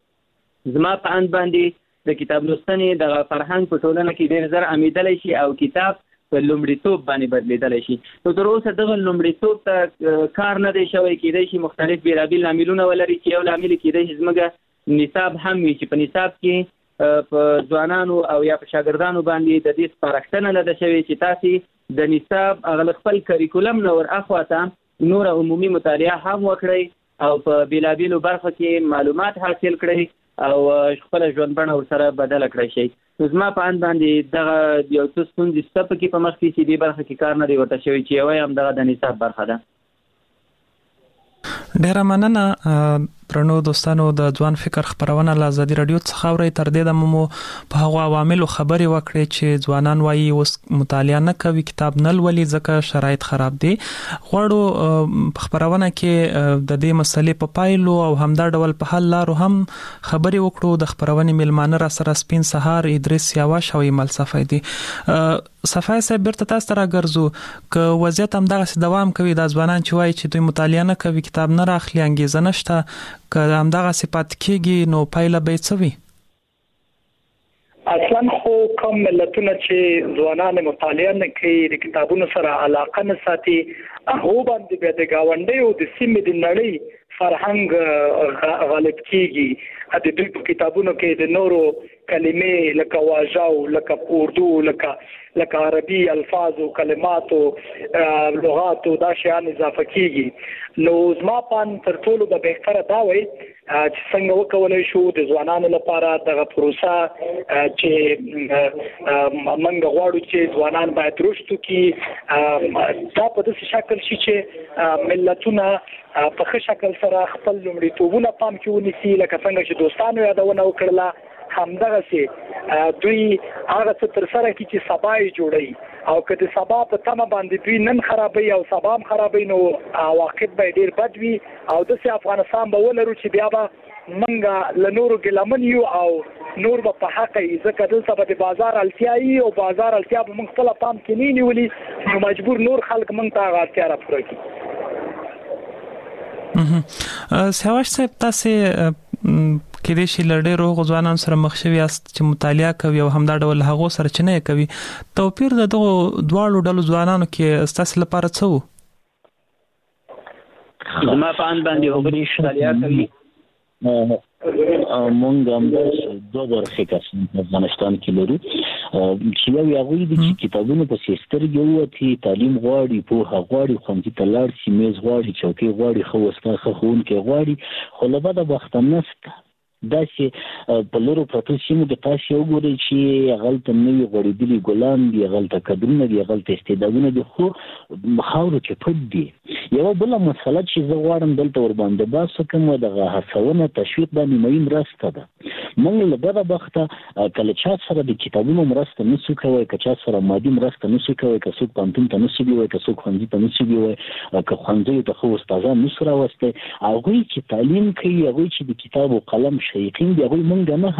ته زما په اند باندې د کتاب لوستنې دغه فرهنګ په ټولنه کې ډېر زر عمیدلی شي او کتاب په لومړیتوب باندې بدلیدلی شي. نو تر اوسه دغه لومړیتوب ته کار نه دی شوی. کېدای شي مختلف بېلابېل لاملونه ولري چې یو لامل کېدای شي زموږ نصاب هم وي چې په نصاب کې په ځوانانو او یا په شاګردانو باندې د دې سپارښتنه نه ده شوې چې تاسې د نصاب هغه خپل کریکولم نه ور اخواته نور عمومي مطالعه هم وکړئ او په بېلابېلو برخو کې معلومات حاصل کړئ او خپله ژوند بڼه ورسره بدله کړی شئ. نو زما په اند باندې دغه یو څه ستونزې شته پکې په مخ کې چې دې برخه کې کار نه دی ورته شوی چې یوه یې هم دغه د نصاب برخه ده. ډیره مننه درنو دوستانو. د ځوان فکر خبرونه له ازادي رادیو څخه اورئ. تر دې دمه مو په هغو عواملو خبرې وکړې چې ځوانان وایي اوس مطالعه نه کوي، کتاب نه لولي ځکه شرایط خراب دي. غواړو په خبرونه کې د دې مسلې په پایلو او همدا ډول په حل لارو هم خبرې وکړو. د خبرونې میلمانه را سره سپین سهار ادریس یاوش او ایمل صفای دي. صفای صاحب بیرته تاسو ته راګرځو که وضعیت همدغسې دوام کوي، دا ځوانان چې وایي چې دوی مطالعه نه کوي، کتاب نه راخلي، انګیزه نشته، که همدغسې پاتې کېږي نو پایله به یې څه وي؟ اصلا خو کوم ملتونه چې ځوانان مطالعه نه کوي، د کتابونو سره علاقه نه ساتي، هغو باندې بیا د ګاونډیو د سیمې د نړۍ فرهنګ غالب کیږي د دوی په کتابونو کې د نورو کلمې لکه واژو لکه اردو لکه لکه عربي الفاظ او کلمات او لغات او دا شیان اضافه کیږي نو زما پان تر ټولو به بهتره دا وي چې څنګه وکولای شو د ځوانانو لپاره دغه پروسه چې موږ غواړو چې ځوانان باید رشد وکړي دا په داسې شکل شي چې ملتونه په ښه شکل سره خپل لومړیتوبونه پام کې ونیسي لکه څنګه چې دوستانو یادونه وکړله همدغه سي دوی هغه څه تر سره کی چې سبا یې جوړي او که د سبا په تمه باندې دوی نن خرابوي او سبا هم خرابوي نو عواقب به ډیر بد وي او د سي افغانستان به ولرو چې بیا به منګه ل نورو ګلمن یو او نور به په حق یې ځکه دلته به د بازار التیاي او بازار التیا به موږ خپل پام کې نه نیولي نو مجبور نور خلک موږ ته هغه التیا را پوره کړي. سیاوش صاحب تاسو کې د شي لړۍ روغ ځوانان سره مخ شوي است چې مطالعه کوي او همدا ډول هغه سره چنه کوي توپیر د دغه دواړو ډلو ځوانانو کې تاسو لپاره څه وو؟ زما په ان باندې وګړي مطالعه کوي مونږ هم د دوه برخې کسان په افغانستان کې لرو چې یو هغه دي چې کتابونه په سیستر کې وتی تعلیم غواړي په غواړي خوندې تلار سي میز غواړي چوکي غواړي خو واستخه خون کې غواړي خو له بده وخت نسته دا چې په لورو پروتو سیمو د تاسو وګورئ چې غلطه نوې غوړېدلي ګلان دي غلطه قدرونه دي غلطه استعدادونه دي خو خاورو کې پټ دي. یو بل مسله چې زه غواړم دلته ور باندې باسه کوم د هڅونه تشویق باندې مهم راسته ده موږ له بده وخته کله چې سره د کتابونو مرسته نشو کوي کله سره مادي مرسته نشو کوي که څوک پانتون ته نشو دی که څوک خوندې ته نشو دی که خوندې ته خو استادان نشو راوسته هغه چې تعلیم کوي هغه چې د کتاب او قلم شیخین دی هغه مونږ نه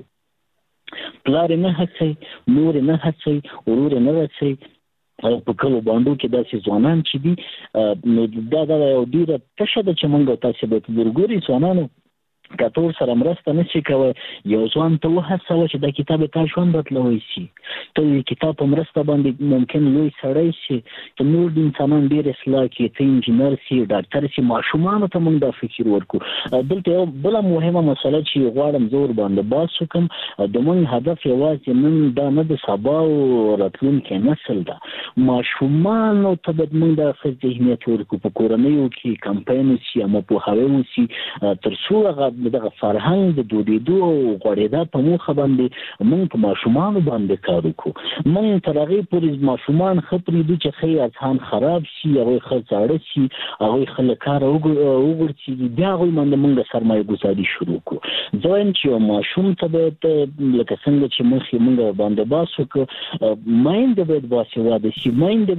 هڅو پلار نه هڅي مور نه هڅي ورور نه هڅي او په کلو باندې کې داسې ځوانان چې دي نو دا دا یو ډیره تشه ده چې مونږ تاسو به ورګوري ځوانانو کتور سره مرسته نشي کوي یو ځوان ته وهڅوي چې دا کتاب تاسو هم بدلوي شي ته یو کتاب په مرسته باندې ممکن لوی سړی شي ته نور د انسانان ډیر اصلاح کې ته انجنیر شي ډاکټر شي ماشومان ته موږ دا فکر ورکو دلته یو بل مهمه مسله چې غواړم زور باندې باس وکم د موږ هدف یوازې نن دا نه د سبا او راتلونکي نسل ده ماشومان ته د موږ د خپل ذهنیت ورکو په کورنیو کې کمپاین شي اما په هغه شي تر څو هغه دغه فرهنګ د دودیدو او غوړېدا په موخه باندې موږ په ماشومان باندې کار وکړو موږ تر هغه پورې ماشومان خپرې دي چې خیر اذهان خراب شي هغه خلک شي هغه خلک کار وګوري بیا هغه باندې موږ سرمایه گذاري شروع کړو ځین چې ماشوم ته به لکه څنګه چې موږ موږ باندې باسو ک مایند به باسواده شي مایند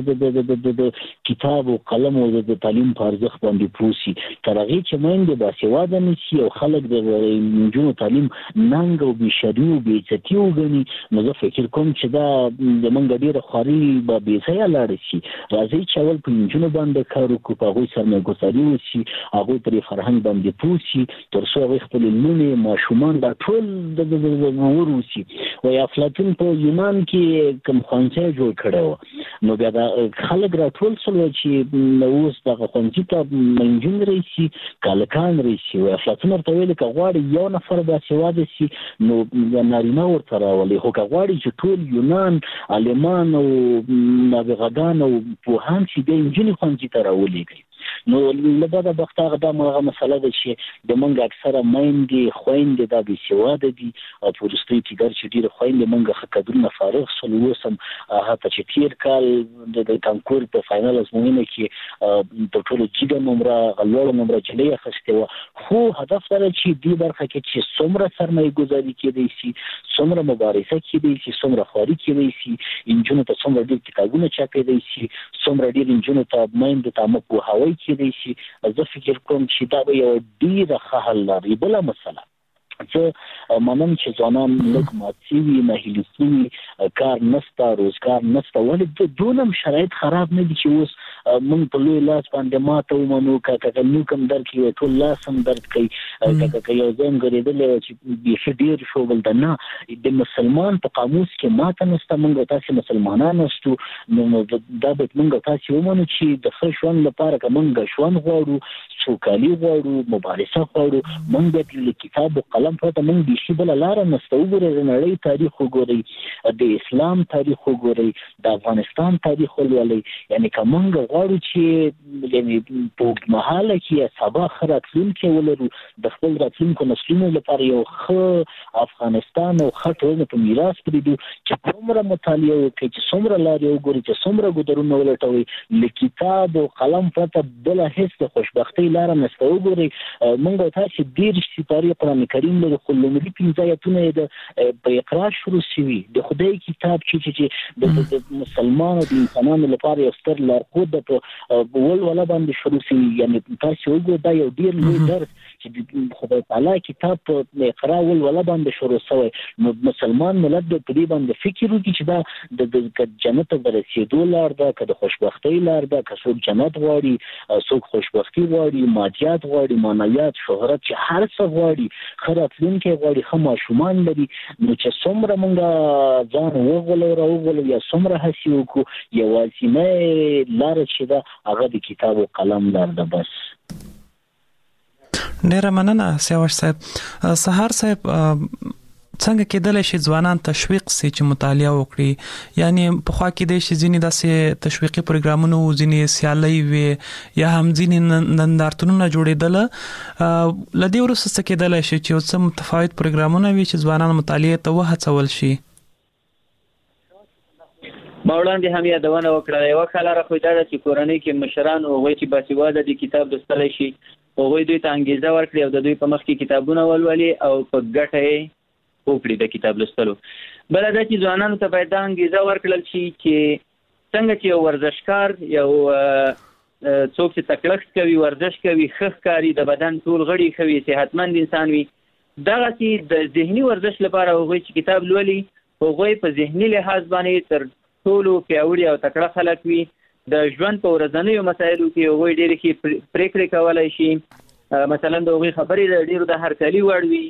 به د کتاب او قلم او د تعلیم په ارزښت باندې پوسی تر هغه چې مایند باسواده نشي او خلک د نجونو تعلیم ننګ او بشری او بیعزتي وګڼي نو زه فکر کوم چې دا د منګ ډیره خوري به بیځای لاړ شي راځي چې اول په نجونو باندې کار وکړو په هغوی سرمایه ګذاري وشي هغوی پرې فرهنګ باندې پوه شي تر څو هغوی خپل لوڼې ماشومان دا ټول د نور وشي وایي افلاطون په یونان کې کوم ښوونځی جوړ کړی و نو بیا دا خلک راټول شول چې اوس دغه ښوونځي ته نجونې راشي هلکان راشي وایي افلاطون ورته ویل که غواړي یو نفر باسواده شي نو نارینه ورته راولي خو که غواړي چې ټول یونان عالمان او نابغه‌ګان او پوهان چې بیا نجونې ښوونځي ته راولېږي نو له بده وخته هغه دا هغه مسله ده چې د موږ اکثره میندې خویندې دا بېسواده دي او په وروستیو کې ګر چې ډېرې خویندې موږ ښه قدرونه فارغ شول اوس هم حتی چې تېر کال د کانکور په فاینل ازموینه کې تر ټولو جګه نمره هغه لوړه نمره نجلۍ اخیستې وه خو هدف دا ده چې دې برخه کې چې څومره سرمایه ګذاري کېدی شي څومره مبارزه کېدی شي څومره خواري کېدی شي نجونو ته څومره ډېر کتابونه چاپېدی شي څومره ډېر نجونو ته میندو ته عامه پوهاوی کېدی شي زه فکر کوم چې دا به یوه ډېره ښه حل لري. بله مسله زه منم چې ځوانان لږ مات شوي ناهیلي شوي کار نشته روزګار نشته ولې دونم شرایط خراب نه دي چې اوس مونږ په لوی لاس باندې ماته ومنو که نو کوم درک یو ټول لاس هم درک کوي که یو ځم غریدل چې به ډیر شو بل نه د مسلمان په قاموس کې ماته نشته مونږ تاسو مسلمانان نشو نو دا به مونږ تاسو ومنو چې د ښه ژوند لپاره که مونږ ژوند غواړو سوکالي غواړو مبارزه غواړو مونږ د کتاب او قلم پرته مونږ د شی بل لار نشته وګورئ د نړۍ تاریخ وګورئ د اسلام تاریخ وګورئ د افغانستان تاریخ ولولئ یعنی که مونږ غواړو چې یعنی په محاله کې سبا خراتلونکي ولرو د خپل راتلونکو نسلونو لپاره یو ښه افغانستان او ښه ټولنه په میراث پرېږدو چې څومره مطالعه وکړي چې څومره لارې وګوري چې څومره ګودرونه ولټوي له کتاب او قلم پرته بله هېڅ د خوشبختۍ لاره نشته وګورئ موږ تاسو دېرش سپارې قرآن کریم لرو خو لومړي پنځه ایتونه یې د په اقرا شروع شوي د خدای کتاب چې چې د مسلمانو د انسانانو لپاره یو ستر لارښود ده په ولوله باندې شروع شوي یعنی تاسو وګورئ دا یو ډېر لوی درس چې خدای تعالی کتاب په اقرا ولوله باندې شروع شوی نو مسلمان ملت د دې باندې فکر وکړي چې دا د جنت ته رسیدو لار ده که د خوشبختۍ لار ده که څوک جنت غواړي څوک خوشبختي غواړي مادیات غواړي معنویات شهرت چې هر څه غواړي ښه راتلونکی غواړي ښه ماشومان لري نو چې څومره مونږ ځان وغولو راوغولو یا څومره هڅې وکړو یوازینۍ لاره چې ده هغه د کتاب او قلم لار ده بس ډیره مننه سیاوش صاحب سهار صاحب څنګه کېدلی شي ځوانان تشویق سي چې مطالعه وکړي یعنی په خوا کې د شي ځینې داسې تشویقي پروګرامونو ځینې سیالۍ وي یا هم ځینې نندارتونونه جوړېدل لدې وروسته څه کېدلی شي چې یو څه متفاوت پروګرامونه وي چې ځوانان مطالعه ته وهڅول شي ما وړاندې هم یادونه وکړه یو خلاره خو دا چې کورنۍ کې مشران او غوي چې باسواده دي کتاب لوستلی شي او غوي دوی ته انګیزه ورکړي او د دوی په مخ کې کتابونه ولولي او په ګټه وکړي د کتاب لوستلو بل دا چې ځوانانو ته باید دا انګیزه ورکړل شي چې څنګه چې یو ورزشکار یو څوک چې تکړښت کوي ورزش کوي ښه ښکاري د بدن ټول غړي ښه وي صحتمند انسان وي دغسې د ذهني ورزش لپاره هغوی چې کتاب لولي هغوی په ذهني لحاظ باندې تر ټولو پیاوړي او تکړه خلک وي د ژوند په ورځنیو مسایلو کې هغوی ډېرې ښې پرېکړې کولی شي مثلا د هغوی خبرې د ډېرو د هرکلي وړ وي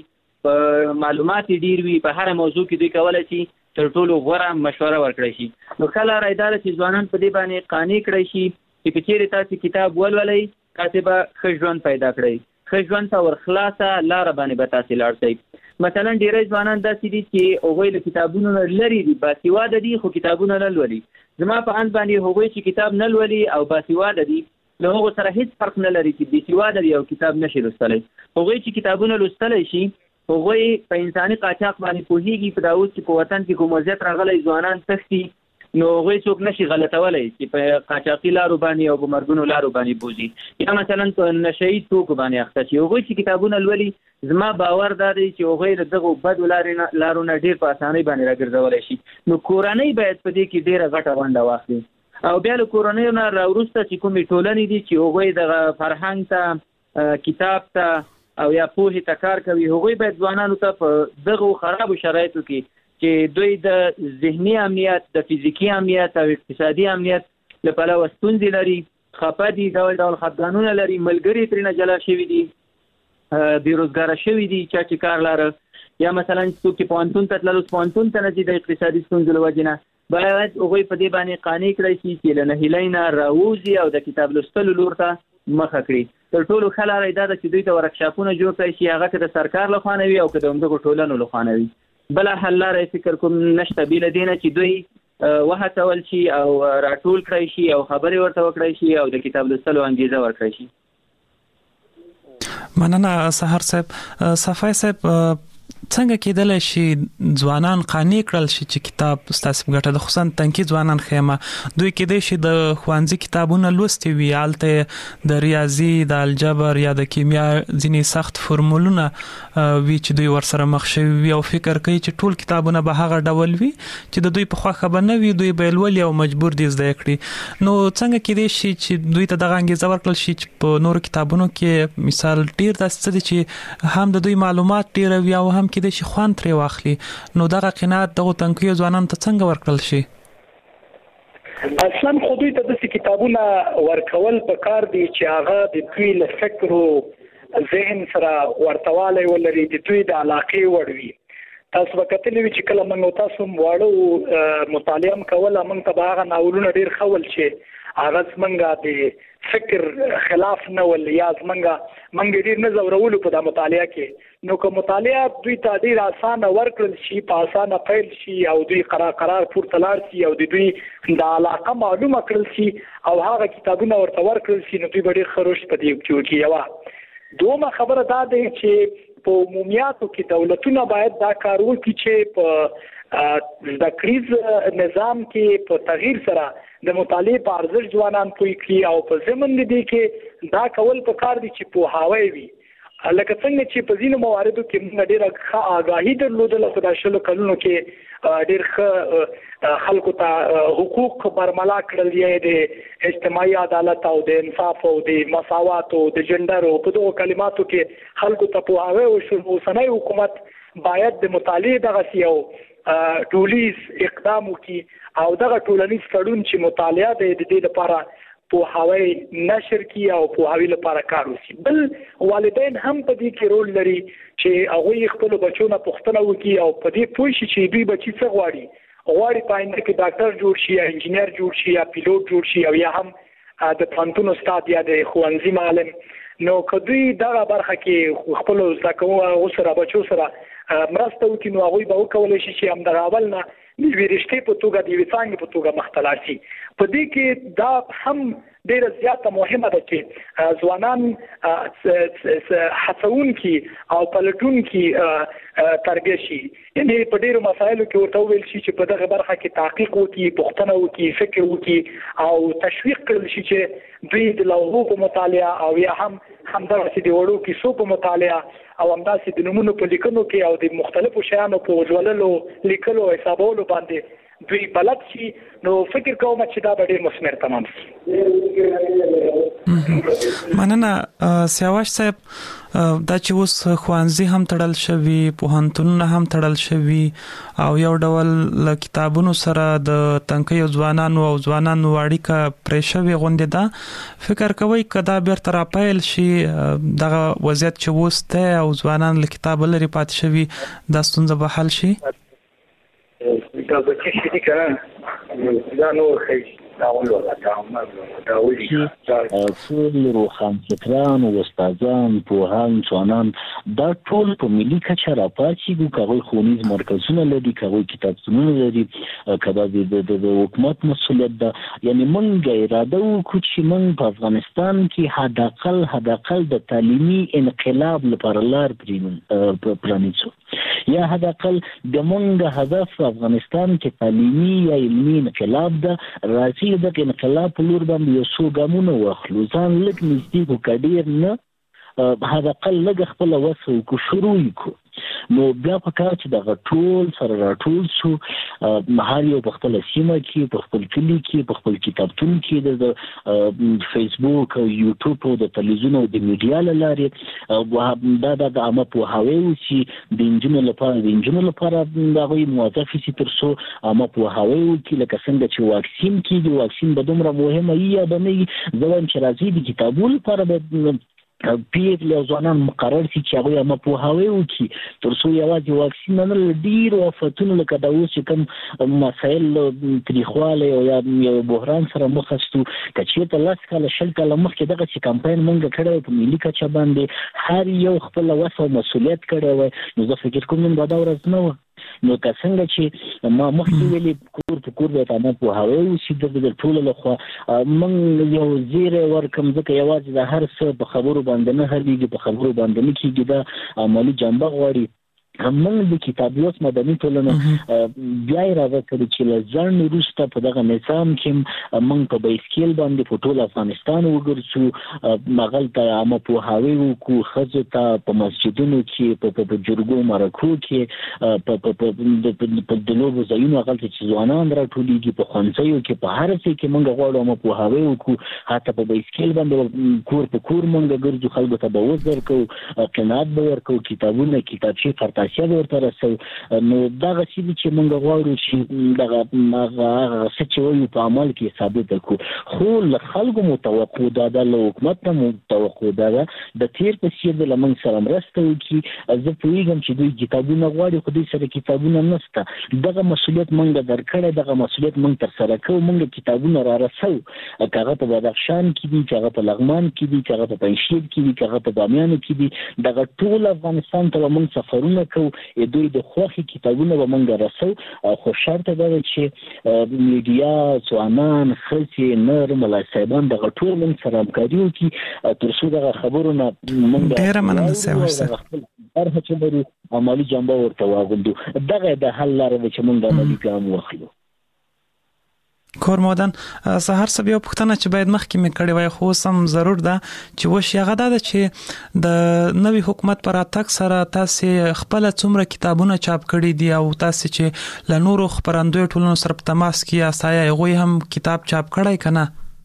په معلومات ډیر وي په هر موضوع کې دوی کولای شي تر ټولو غوره مشوره ورکړي شي نو کله راځي چې ځوانان په دې باندې قانع کړي شي چې کچېرې تاسو کتاب ولولئ تاسو به ښه ژوند پیدا کړئ ښه ژوند ته ورخلاصه لاره باندې به تاسو لاړ شئ مثلا ډېری ځوانان داسې دي چې هغوی له کتابونو نه لرې دي باسواده دي خو کتابونه نه لولي زما په اند باندې هغوی چې کتاب نه لولي او باسواده دي له هغو سره هیڅ فرق نه لري چې بېسواده دي او کتاب نشي لوستلی هغوی چې کتابونه لوستلی شي هغوی په انساني قاچاق باندې پوهېږي په دا اوس چې په وطن کې کوم وضعیت راغلی ځوانان تښتي نو هغوی څوک نشي غلطولی چې په قاچاقي لارو باندې او په مرګونو لارو باندې بوځي یا مثلا په نشهیي توکو باندې اخته شي هغوی چې کتابونه لولي زما باور دا دی چې هغوی له دغو بدو لارو نه ډېر په اسانۍ باندې راګرځولی شي نو کورنۍ باید په دې کې ډېره غټه ونډه واخلي او بیا له کورنیو نه راوروسته چې کومې ټولنې دي چې هغوی دغه فرهنګ ته کتاب ته او یا پوهې ته کار کوي هغوی باید ځوانانو ته په دغو خرابو شرایطو کې چې دوی د ذهني امنیت د فزیکي امنیت او اقتصادي امنیت له پلوه ستونزې لري خفه دي ډول ډول خفګانونه لري ملګري ترېنه جلا شوي دي بېروزګاره شوي دي چا چې کار لاره یا مثلا څوک چې پوهنتون ته تلل اوس پوهنتون ته نه ځي د اقتصادي ستونزو له وجې نه باید هغوی په دې باندې قانع کړی شي چې له نهیلۍ نه راووځي او د کتاب لوستلو لور ته مخه کړي تر ټولو ښه لاره یې دا ده چې دوی ته ورکشاپونه جوړ کړی شي هغه که د سرکار لخوا نه وي او که د همدغو ټولنو لخوا نه وي بله حل لاره یې فکر کوم نشته بېله دې نه چې دوی وهڅول شي او راټول کړی شي او خبرې ورته وکړی شي او د کتاب لوستلو انګیزه ورکړی شي مننه سهار صاحب صفای صاحب څنګه کېدلی شي ځوانان قانع کړل شي چې کتاب ستاسو ګټه ده خصوصا تنکي ځوانان خیمه دوی کېدای شي د ښوونځي کتابونه لوستي وي هلته د ریاضي د الجبر یا د کیمیا ځینې سخت فرمولونه وي چې دوی ورسره مخ شوي وي او فکر کوي چې ټول کتابونه به هغه ډول وي چې د دوی په خوښه به نه وي دوی به یې لولي او مجبور دي زده کړي نو څنګه کېدای شي چې دوی ته دغه انګېزه ورکړل شي چې په نورو کتابونو کې مثال ډېر داسې څه دي چې هم د دوی معلومات ډېره وي او هم کې د شخوان ترې واخلي نو دغه قناعت دغه تنکیو ځوانان ته څنګه ورکړل شي؟ اصلا خو دوی ته د کتابونه ورکول په کار دي چې هغه د دوی له فکر او ذهن سره ورتواله ولري، د دوی د علاقې وړوي. تاسو وکړئ چې کله موږ تاسو واړو مطالعه کوله موږ ته هغه ناولونه ډیر خول چې هغه څنګه د فکر خلاف نه ول یا څنګه موږ ډیر نه زورولو په د مطالعه کې. نو که مطالعه دوی ته ډیر اسانه ورکړل شي، په اسانه پیل شي او دوی قرار قرار پورته لاړ شي او د دوی د علاقه معلومه کړل شي او هغه کتابونه ورته ورکړل شي، نو دوی ډیر خروش په دې کې یو. دومره خبره دا ده چې په عمومیاتو کې دولتونه باید دا کار وکړي چې په د کریز نظام کې په تغییر سره د مطالعه په ارزښت ځوانان پوي کړي او په ضمن دې کې دا کول په کار دي چې په هاوی وي. لکه څنګه چې په ځینو مواردو کې موږ ډېر ښه آگاهي درلودله په داشلو کلونو کې ډېر ښه خلکو ته حقوق برملا کړل یې د اجتماعي عدالت او د انصاف او د مساوات او د جندر او په دغو کلماتو کې خلکو ته پوهاوی وشو. اوسنی حکومت باید د مطالعې دغه یو ټولیز اقدام وکړي او دغه ټولنیز تړون چې مطالعه د دې لپاره پوهاوی نشر کی او پوهاوی لپاره کار وکړي. بل والدین هم په دې کې رول لري چې هغه خپل بچو نه پوښتنه وکړي او په دې پوه شي چې دوی بچي څه غواړي. غواړي په آینده کې ډاکټر جوړ شي یا انجینر جوړ شي یا پیلوټ جوړ شي او یا هم د پوهنتون استاد یا د ښوونځي معلم. نو که دوی دغه برخه کې خپل زده کوونکو سره بچو سره مرسته وکړي نو هغوی به وکولی شي چې همدغه اول نه د یوې رشتې په توګه د یوې څانګې په توګه مخته شي. په دې کې دا هم ډیره زیاته مهمه ده چې ځوانان هڅونکي او پلټونکي تربیه شي. یعنې په ډیرو مسایلو کې ورته وویل شي چې په دغه برخه کې تحقیق وکړي، پوښتنه وکړي، فکر وکړي او تشویق کړل شي چې دوی د لوحو په مطالعه او یا هم همدغسې د وړو کیسو په مطالعه او همداسې د نومونو په لیکنو کې او د مختلفو شیانو په ژوللو، لیکلو، حسابولو باندې دوی بلد شي. نو فکر کوم چې دا به ډېر مثمر تمام شي. مننه سیاوش صاحب. دا چې اوس ښوونځي هم تړل شوي، پوهنتونونه هم تړل شوي او یو ډول له کتابونو سره د تنکیو ځوانانو او ځوانانو اړیکه پرې شوې غوندې ده. فکر کوئ که دا بیرته راپیل شي دغه وضعیت چې اوس دی او ځوانان له کتابه لرې پاتې شوي دا ستونزه به حل شي؟ دا به څه شي که دا نور ښه دا ولوله دا دا ولیکه ټول روښانفکران او استادان پوهان ځوانان دا ټول په ملي کچه راپاڅېږو. که هغوی ښوونیز مرکزونه لري، که هغوی کتابتونونه لري، که دا د حکومت مسؤلیت ده. یعنې موږ اراده وکړو چې موږ په افغانستان کې حداقل حداقل د تعلیمي انقلاب لپاره لار پرانیزو، یا حداقل د موږ هدف افغانستان کې تعلیمي یا علمي انقلاب ده. راځي دغه انقلاب په لور باندې یو څو ګامونه واخلو، ځان لږ نږدې کړو، که ډېر نه حداقل لږ خپله وسه وکړو، شروع یې کړو. نو بیا پکار چې دغه ټول سره راټول شو، هر یو په خپله سیمه کې، په خپل کلي کې، په خپل کتابتون کې د فیسبوک او یوټیوب او د تلویزیون او د میډیا له لارې دا د عامه پوهاوی وشي. د نجونو لپاره د نجونو لپاره د هغوی موظف شي تر څو عامه پوهاوی وکړي. لکه څنګه چې واکسین کېږي، واکسین به دومره مهمه وي یا به نه وي. زه وایم چې راځي د کتابونو لپاره به پیغلې او ځوانان مقرر شي چې هغوی عامه پوهاوی وکړي تر څو یوازې واکسین نه له ډېرو آفتونو لکه دا اوس چې کوم مسایل تریخوالی او یا یو بحران سره مخ شو. که چېرته لس کاله شل کاله مخکې دغسې کمپاین موږ کړی وی په ملي کچه باندې، هر یو خپله وس او مسؤلیت کړی وی، نو زه فکر کوم نن به دا ورځ نه وه. نو که څنګه چې ما مخکې ویلي کور په کور باید عامه پوهاوی وشي د ټولو لخوا. موږ یو زیری ورکړم ځکه یوازې د هر څه په خبرو باندې نه حلېږي، په خبرو باندې نه کېږي، دا عملي جنبه غواړي. موږ د کتابیوس مدني ټولنه بیا اراده کړې چې له ځنډ وروسته په دغه نظام کې موږ په بایسکل باندې په ټول افغانستان وګرځو، هغلته عامه پوهاوی وکړو، ښځو ته په مسجدونو کې، په جرګو مرکو کې، په د لوبو ځایونو هغلته چې ځوانان راټولېږي، په ښوونځیو کې، په هر ځای کې موږ غواړو عامه پوهاوی وکړو. حتی په بایسکل باندې کور په کور موږ ګرځو، خلکو ته به وزر کوو، قناعت به ورکوو، کتابونه، کتابچې، اساسي ورته رسو. نو دغه چې موږ غواړو چې دغه هغه څه چې وایو په عمل کې ثابت کړو، خو له خلکو متوقع ده، د حکومت نه متوقع ده د تیر په څیر د لمن سره مرسته وکړي. زه پوهیږم چې دوی کتابونه غواړي، خو دوی سره کتابونه نشته. دغه مسؤلیت موږ درکړی، دغه مسؤلیت موږ تر سره کوو. موږ کتابونه را رسو، هغه په بدخشان کې دي، هغه په لغمان کې دي، هغه په پنجشیر کې دي، هغه په بامیان کې دي. دغه ټول افغانستان ته موږ سفرونه کوو، دوی د خوښي کتابونه به موږ رسو. خو شرط دا دی چې میډیا، ځوانان، ښځې، نر، ملا صاحبان دغه ټول موږ سره همکاري وکړي تر څو دغه خبرونه موږ ډېره مننه صاحب هر څه لري عملی جنبه ورته واغوندو. دغه د حل لاره ده چې موږ عملي ګام واخلو. کورمودن سهار سبا یو پښتنه چې باید مخکې مې کړې وای، خو سم ضرور ده چې وشي هغه ده چې د نوي حکومت پر اتاک سره تاسو خپل څومره کتابونه چاپ کړي دي او تاسو چې ل نورو خبرندوی ټولنو سره په تماس کې اسایا هغه هم کتاب چاپ کړی کنه؟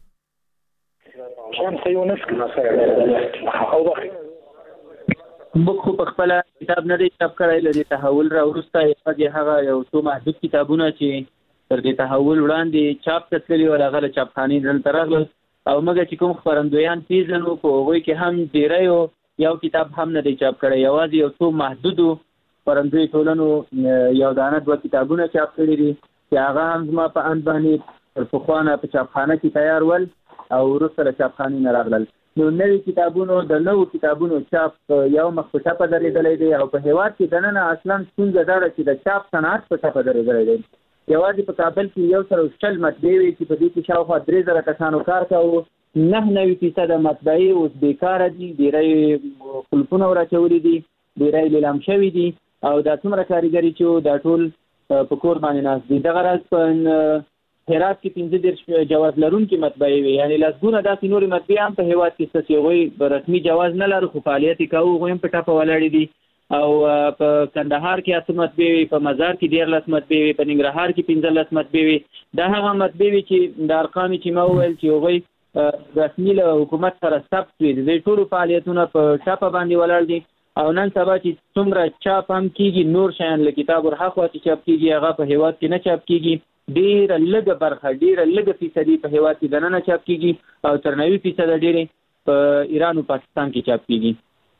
شام سيونس کنه او موږ خو په خپل کتاب نه دی چاپ کړی، لري تحول را ورسته یې هغه یو څو محدود کتابونه چې تر دې تحول وړاندې چاپ کړلي او هغه چاپخانې دلته راغلل او موږ چې کوم خبرندویان پیژنو په هغوی کې هم ډیری یو کتاب هم نه دی چاپ کړی، یوازې یو څو محدودو خبرندوی ټولنو یو دانه دوه کتابونه چاپ کړي دي چې هغه هم زما په اند باندې تر پخوانه په چاپخانه کې تیار ول او وروسته له چاپخانې نه راغلل. نو نوي کتابونو د نوو کتابونو چاپ یو مخ په ټاپه درېدلی دی او په هېواد کې دننه اصلا ستونزه دا ده چې د چاپ صنعت په ټاپه درېدلی دی. یوازې په کابل کې یو سره شل مطبعې وي چې په دې کې شاوخوا درې زره کسانو کار کوو، نه نوي فیصده مطبعې اوس بیکاره دي، ډېری قلفونه وراچولي دي، ډېری لیلام شوي دي او دا څومره کارګري چې دا ټول په کور باندې ناست دي. دغه راز په هرات کې پنځه دېرش جواز لرونکي مطبعې وي، یعنې لسګونه داسې نورې مطبعې هم په هېواد کې ستاسې هغوی رسمي جواز نه لرو خو فعالیت یې کوو، هغوی هم په ټاپه ولاړې دي. او په کندهار کې اته مطبعې وي، په مزار کې ډېرلس مطبعې وي، په ننګرهار کې پنځلس مطبعې وي. دا هغه مطبعې وي چې د ارقام چې ما وویل چې هغوی رسمي له حکومت سره ثبت وي، د دې ټولو فعالیتونه په ټاپه باندې ولاړ دي. او نن سبا چې څومره چاپ هم کېږي، نور شیان له کتاب ورهاخوا چې چاپ کېږي هغه په هېواد کې نه چاپ کېږي. ډېره لږه برخه، ډېره لږه فیصدي په هېواد کې دننه چاپ کېږي او تر نوي فیصده ډېرې په ایران او پاکستان کې چاپ کېږي.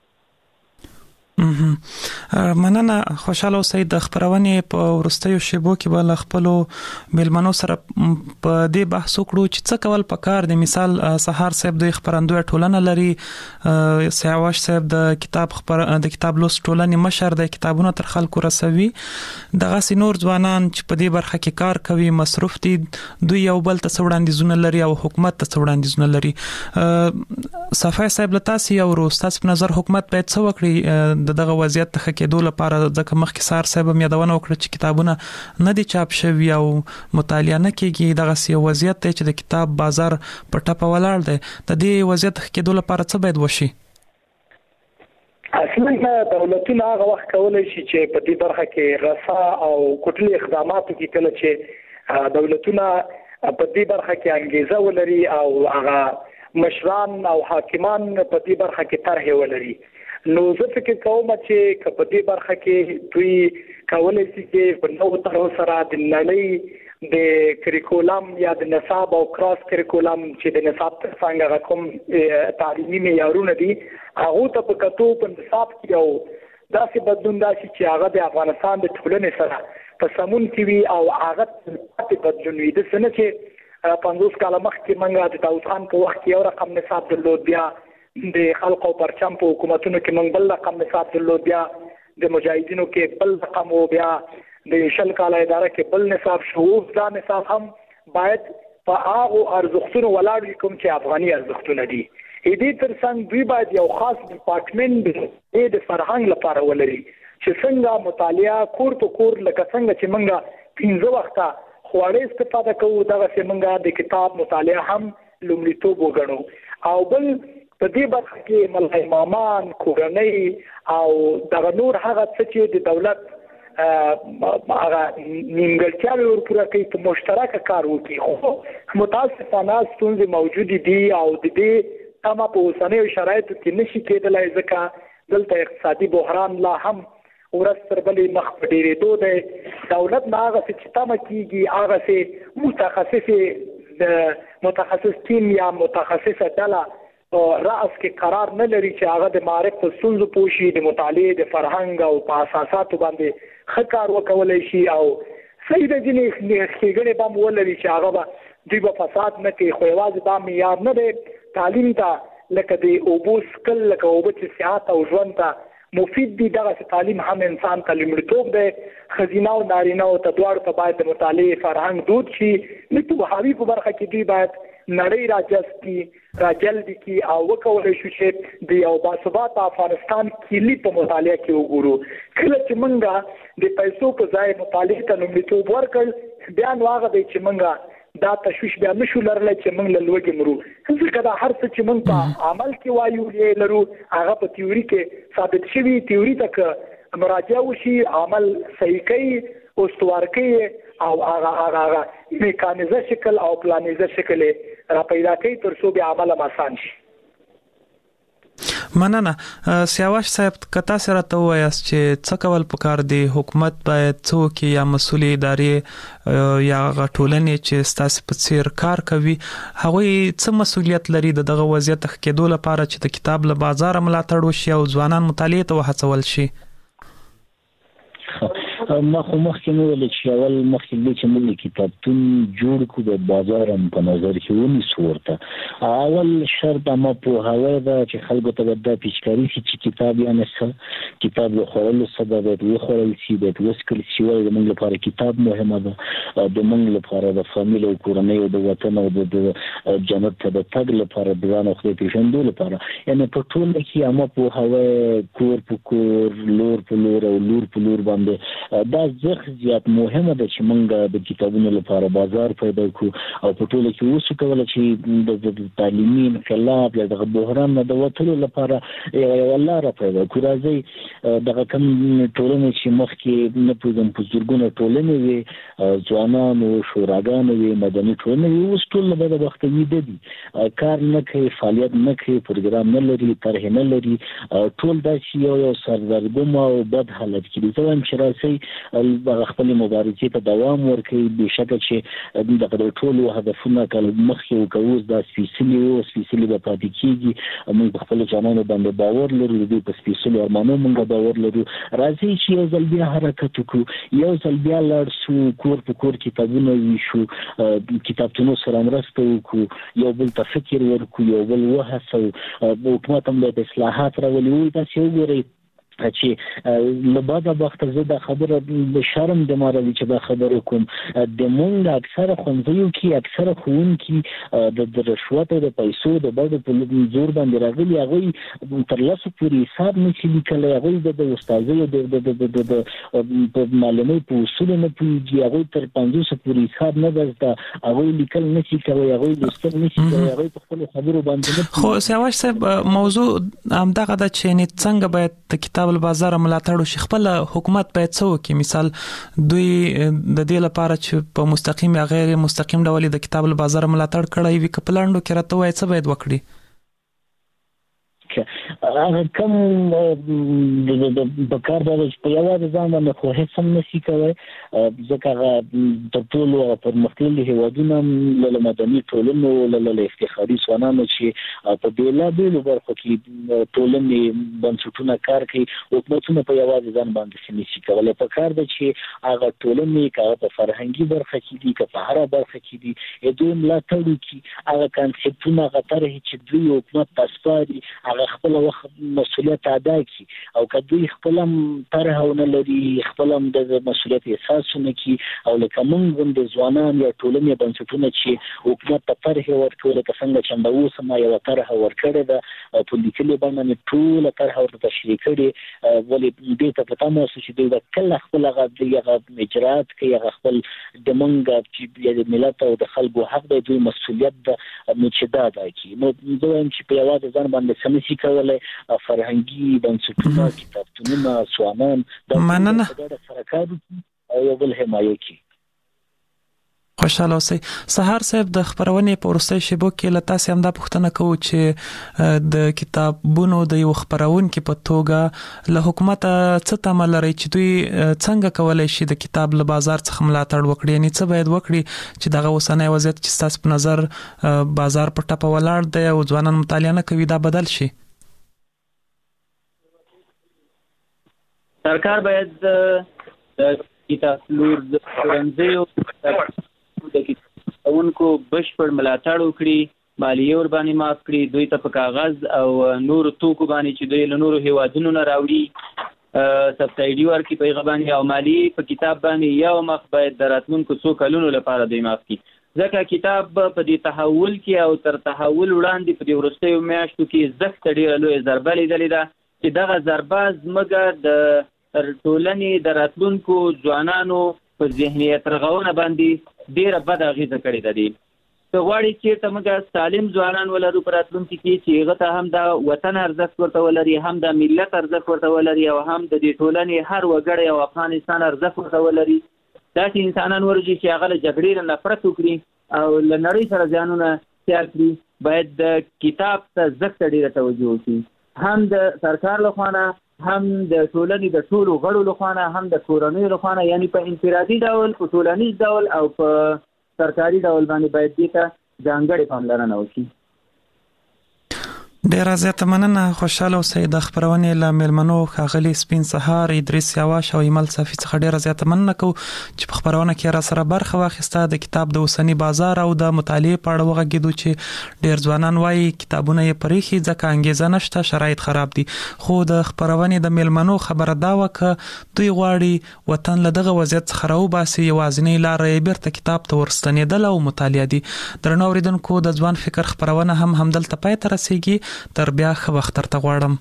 مننه. خوشاله اوسئ. د خبرونې په ورستیو شیبو کې بل خپل ملمنو سره په دې بحث وکړو چې څه کول پکار دي. مثال سهار صاحب د خبرندوی ټولنه لري، سیاوش صاحب د کتاب خبر د کتاب لوست ټولنې مشر د کتابونو تر خلکو رسوي، دغه سينور ځوانان چې په دې برخه کې کار کوي مصروف دي، دوی یو بل ته وړاندیزونه لري او حکومت ته وړاندیزونه لري. صفای صاحب له تاسو یو ورستاس په نظر حکومت باید څه وکړي دغه وضعیت ته کېدو لپاره؟ ځکه مخکې سار صاحب هم یادونه وکړه چې کتابونه نه دي چاپ شوي او مطالعه نه کېږي. دغه سی وضعیت دی چې د کتاب بازار په ټاپه ولاړ دی. د دې وضعیت کېدو لپاره څه باید وشي؟ اصلا دولتونه هغه وخت کولای شي چې په دې برخه کې رسا او کوټلي اقدامات کوي، کله چې دولتونه په دې برخه کې انګیزه ولري او هغه مشران او حاکمان په دې برخه کې طرح ولري. نو زه فکر کوم چې په دې برخه کې دوی کولای شي چې په نوو طرحو سره د نړۍ د کریکولم یا د نصاب او کراس کریکولم چې د نصاب تر څنګه کوم تعلیمي معیارونه دي هغه ته په کتو په نصاب کې یو داسې بدلون راشي چې هغه د افغانستان د ټولنې سره په سمون کې وي او هغه په بدلون وي. د سنه چې پنځوس کاله مخکې موږ د داود خان په وخت کې یو رقم نصاب درلود، بیا د خلق او پرچم په حکومتونو کې موږ بل رقم نصاب درلود، بیا د مجاهدینو کې بل رقم او بیا د شل کاله اداره کې بل نصاب شو. دا نصاب هم باید په هغه ارزښتونو ولاړ وي کوم چې افغاني ارزښتونه دي. دې ترڅنګ دوی باید یو خاص ډپارټمنټ د فرهنګ لپاره ولري چې څنګه مطالعه کور په کور لکه څنګه چې موږ پنځه وخته خواړه استفاده کوو، دغه چې موږ د کتاب مطالعه هم لومړیتوب وګڼو. او بل په دې برخه کې ملای امامان، کورنۍ او دغه نور هغه څه چې د دولت هغه نیمګړتیاوې ورپوره کوي په مشترکه کار وکړي. خو متاسفانه ستونزې موجودې دي او د دې تمه په اوسنیو شرایطو کې نشي کېدلی ځکه دلته اقتصادي بحران لا هم ورځ تر بلې مخ په ډېرېدو دی. دولت نه هغه څه چې تمه کېږي هغه څه متخصص د متخصص ټیم یا متخصصه ډله رأس کې قرار نه لري چې هغه د معرف په ستونزو پوه شي، د مطالعې د فرهنګ او په اساساتو باندې ښه کار وکولی شي او صحیح د ځینې ښېګڼې به هم ولري چې هغه به دوی به فساد نه کوي. خو یوازې دا معیار نه دی. تعلیم ته لکه د اوبو څښل، لکه اوبه چې صحت او ژوند ته مفید دي، دغسې تعلیم هم انسان ته لومړیتوب دی. ښځینه او نارینه او ته دواړو ته باید د مطالعې فرهنګ دود شي. د پوهاوي په برخه کې دوی باید نړۍ راجذب کړي، راجلب کړي او وکولی شو چې د یو باثباته افغانستان کلي په مطالعه کې وګورو. کله چې موږ د پیسو په ځای مطالعې ته لومړیتوب ورکړ، بیا نو هغه دی چې موږ دا تشویش بیا نشو لرلی چې موږ له لوږې مرو. ځکه دا هر څه چې موږ په عمل کې وایو یې لرو هغه په تیوري کې ثابت شوي. تیوري ته که مراجعه وشي، عمل صحیح کوي، استوار کوي او هغه هغه میکانیزه شکل او پلانیزه شکل را پیدا کوي تر څو بیا عمل هم آسان شي. مننه. سیاوش صاحب، کتا سره ته وایاست چې څه کول پکار دی؟ حکومت باید څوک یا مسؤلې ادارې یا ټولنې چې ستاسو په څیر کار کوي هغوی څه مسؤلیت لري د دغه وضعیت ښه کېدو لپاره چې د کتاب له بازار ملاتړ وشي او ځوانان مطالعې ته وهڅول شي؟ ما خو مخکې نه ویل چې اول مخکې دی چې موږ کتابتون جوړ کړو د بازار هم په نظر کې ونیسو. ورته اول شرط ما پوهاوی ده چې خلکو ته دا پیچکاري شي چې کتاب یعنې څه، کتاب د خوړلو څه ده، باید وخوړل شي، باید وڅښل شي. ولې د موږ لپاره کتاب مهمه ده، د موږ لپاره د فامیل او کورنۍ او د وطن او د جنت ته د تګ لپاره، د ځان او خدای پېژندو لپاره. یعنې په ټوله کې ما پوهاوی کور په کور، لور په لور او لور په لور باندې دا زخ زیات مهمه ده چې موږ د کتابونو لپاره بازار پیدا کړو او په ټوله کې اوس کوله چې د تعلیمي انقلاب یا د بحران نه د وتلو لپاره یو لاره پیدا کړو. راځي دغه کوم ټولنې چې مخکې نه پوهېږم په زرګونه ټولنې وي، ځوانان او شوراګان وي، مدني ټولنې وي، اوس ټول له بده وخته ویده دي، کار نه کوي، فعالیت نه کوي، پروګرام نه لري، طرحې نه لري، ټول داسې یو یو سردرګم او بد حالت کې دي. زه وایم چې راسئ هغه خپلې مبارزې ته دوام ورکوي. بېشکه چې دغه د ټولو هدفونه کله مخکې وکړو اوس دا سپېڅلي وو، سپېڅلي به پاتې کېږي. موږ په خپلو جانانو باندې باور لرو، د دوی په سپېڅلو ارمانو موږ باور لرو. راځئ چې یو ځل بیا حرکت وکړو، یو ځل بیا لاړ شو، کور په کور کتابونه ویشو، کتابتونو سره مرسته وکړو، یو بل ته فکر ورکړو، یو بل وهڅوو. حکومت هم باید اصلاحات راولي. وایي تاسې وګورئ چې له بعده وخته زه دا خبره د شرم د ماره چې دا خبره کوم، د مونږ اکثره ښوونځیو کې اکثره ښوونکي د رشوت او د پیسو د بډو په زور باندې راغلي، هغوی تر لسو پورې حساب نه شي لیکلی، هغوی د استادیو د معلمۍ په اصولو نه پوهېږي، هغوی تر پنځوسو پورې حساب نه ده زده، هغوی لیکل نه شي کولی، هغوی لوستل نه شي کولی، هغوی په خپلو خبرو باندې نه. خو سیاوش صاحب، موضوع همدغه ده چې څنګه باید د کتاب بازار ملاتړ وشي. خپل حکومت باید څه وکړي؟ مثال دوی د دې لپاره چې په مستقیم یا غیر مستقیم ډول د کتاب بازار ملاتړ کړی وي، که په لاندو کې راته وایي څه باید وکړي؟ هغه کوم د کار دا چې په یوازې ځان باندې خو هېڅ هم نشي کولی، ځکه هغه تر ټولو پرمختللي هېوادونه له مدني ټولنو له افتخاري ځوانانو چې په بېلابېلو برخو کې ټولنې بنسټونه کار کوي، حکومتونه په یوازې ځان باندې څه نشي کولی. په کار ده چې هغه ټولنې که هغه په فرهنګي برخه کې دي، که په هره برخه کې دي، دوی ملاتړ وکړي. هغه کانسپټونه، هغه طرحې چې دوی حکومت ته سپاري، هغه خپل وخت مسؤلیت ادا کړي. او که دوی خپل هم طرحه ونه لري، خپل هم د مسؤلیت احساس ونه کړي، او لکه موږ غوندې ځوانان یا ټولنې بنسټونه چې حکومت ته طرحې ورکوي، لکه څنګه چې همدا اوس ما یوه طرحه ورکړې ده په لیکلي بڼه مې ټوله طرحه ورته تشریح کړې، ولې دې ته په تمه اوسو چې دوی به کله خپل هغه هغه اجرات کوي، هغه خپل د موږ چې د ملت او د خلکو حق دی، دوی مسؤلیت ده نو چې دا ادا کړي. نو زه وایم چې په یوازې ځان باندې څه نشي کولی، فرهنګي بنسټونه، کتابتونونه، ځوانان دا مننه سره کار وکړي او یو بل حمایه کړي. خوشاله اوسئ. سهار صاحب د خبرونې په وروستۍ شیبو کې له تاسو هم دا پوښتنه کوو چې د کتابونو د یو خبرونکو په توګه له حکومت څخه تمه لري چې دوی څنګه کولای شي د کتاب له بازار څخه ملاتړ وکړي، یعنی څه باید وکړي چې دغه اوسنۍ وضعیت چې تاسو په نظر بازار په ټاپه ولاړ دی او ځوانان مطالعه نه کوي دا بدل شي؟ سرکار باید د کتاب لور د ورنځیو د کتابونکو بشپړ ملاتړ وکړي، مالیه ور باندې معاف کړي، دوی ته په کاغذ او نور توکو باندې چې دوی له نورو هیوادونو نه راوړي سبسایډي ورکړي په هغه باندې، او مالیه په کتاب باندې یو مخ باید د راتلونکو څو کلونو لپاره دوی معاف کړي، ځکه کتاب په دې تحول کې او تر تحول وړاندې په دې وروستیو میاشتو کې زښت ډېره لویه ضربه لیدلې ده چې دغه ضربه زموږ د ټولنې د راتلونکو ځوانانو په ذهنیت رغونه باندې ډیره بد اغیزه کړې ده. دي ته غواړي چې ته موږ سالم ځوانان ولرو په راتلونکي کې چې هغه ته هم د وطن ارزښت ورته ولري، هم د ملت ارزښت ورته ولري، او هم د دې ټولنې هر وګړی او افغانستان ارزښت ورته ولري. داسې انسانان ورځي چې هغه له جګړې نه نفرت وکړي او له نړۍ سره ځانونه تیار کړي. باید د کتاب ته زښت ډیره توجه وکړي، هم د سرکار له خوا نه، هم د ټولنې د ټولو غړو له خوا نه، هم د کورنیو له خوا نه، یعنی په انفرادي ډول، په ټولنیز ډول او په سرکاري ډول باندې باید دې ته ځانګړې پاملرنه وشي. ډیر زیاته مننه. خوشاله اوسئ. د خبرونې له مېلمنو ښاغلي سپین سهار، ادریس یاواش او ایمل صافي څخه ډیر زیاته مننه کوو چې په خبرونه کې را سره برخه واخیسته. د کتاب د اوسنی بازار او د مطالعې په اړه وغږیدو چې ډیر ځوانان وایي کتابونه یې پریخي ځکه انګیزه نشته، شرایط خراب دي. خو د خبرونې د مېلمنو خبره دا وکړه دوی غواړي وطن له دغه وضعیت څخه راوباسي، یوازینۍ لار یې بیرته کتاب ته ورستنېدل او مطالعه دي. درنو اوریدونکو، د ځوان فکر خبرونه هم همدلته پای ته رسیږي. تر بیا ښه وخت درته غواړم.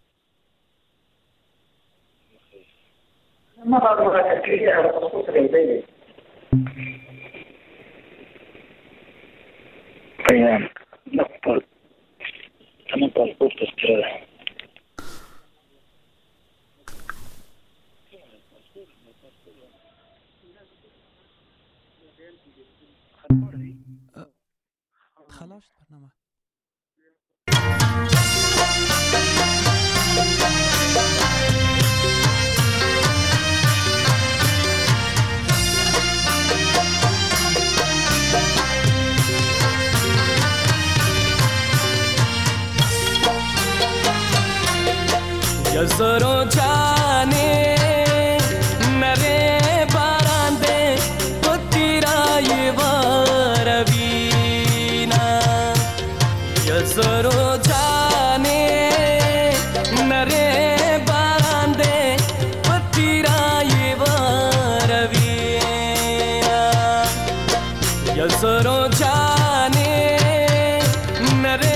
خلاص برنامه जसरो जाने नरे बारांदे पुतिरा ये वरवीना, जसरो जाने नरे बारांदे पुतिरा ये वरवीना, जसरो जाने नरे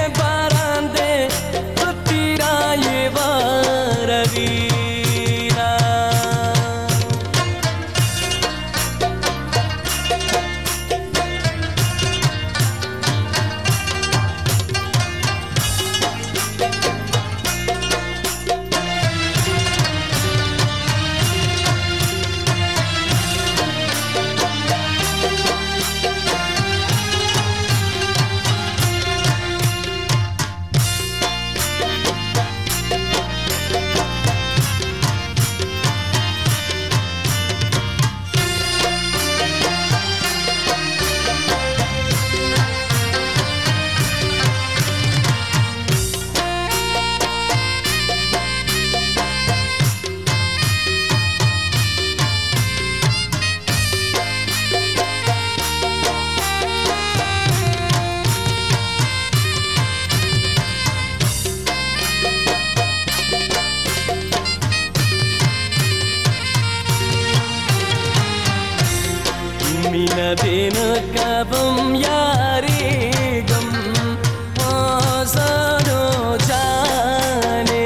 दिन कबम यारी गम आज़ादो जाने,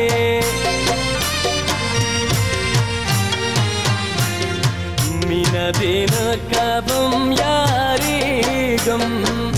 मीना दिन कबम यारी गम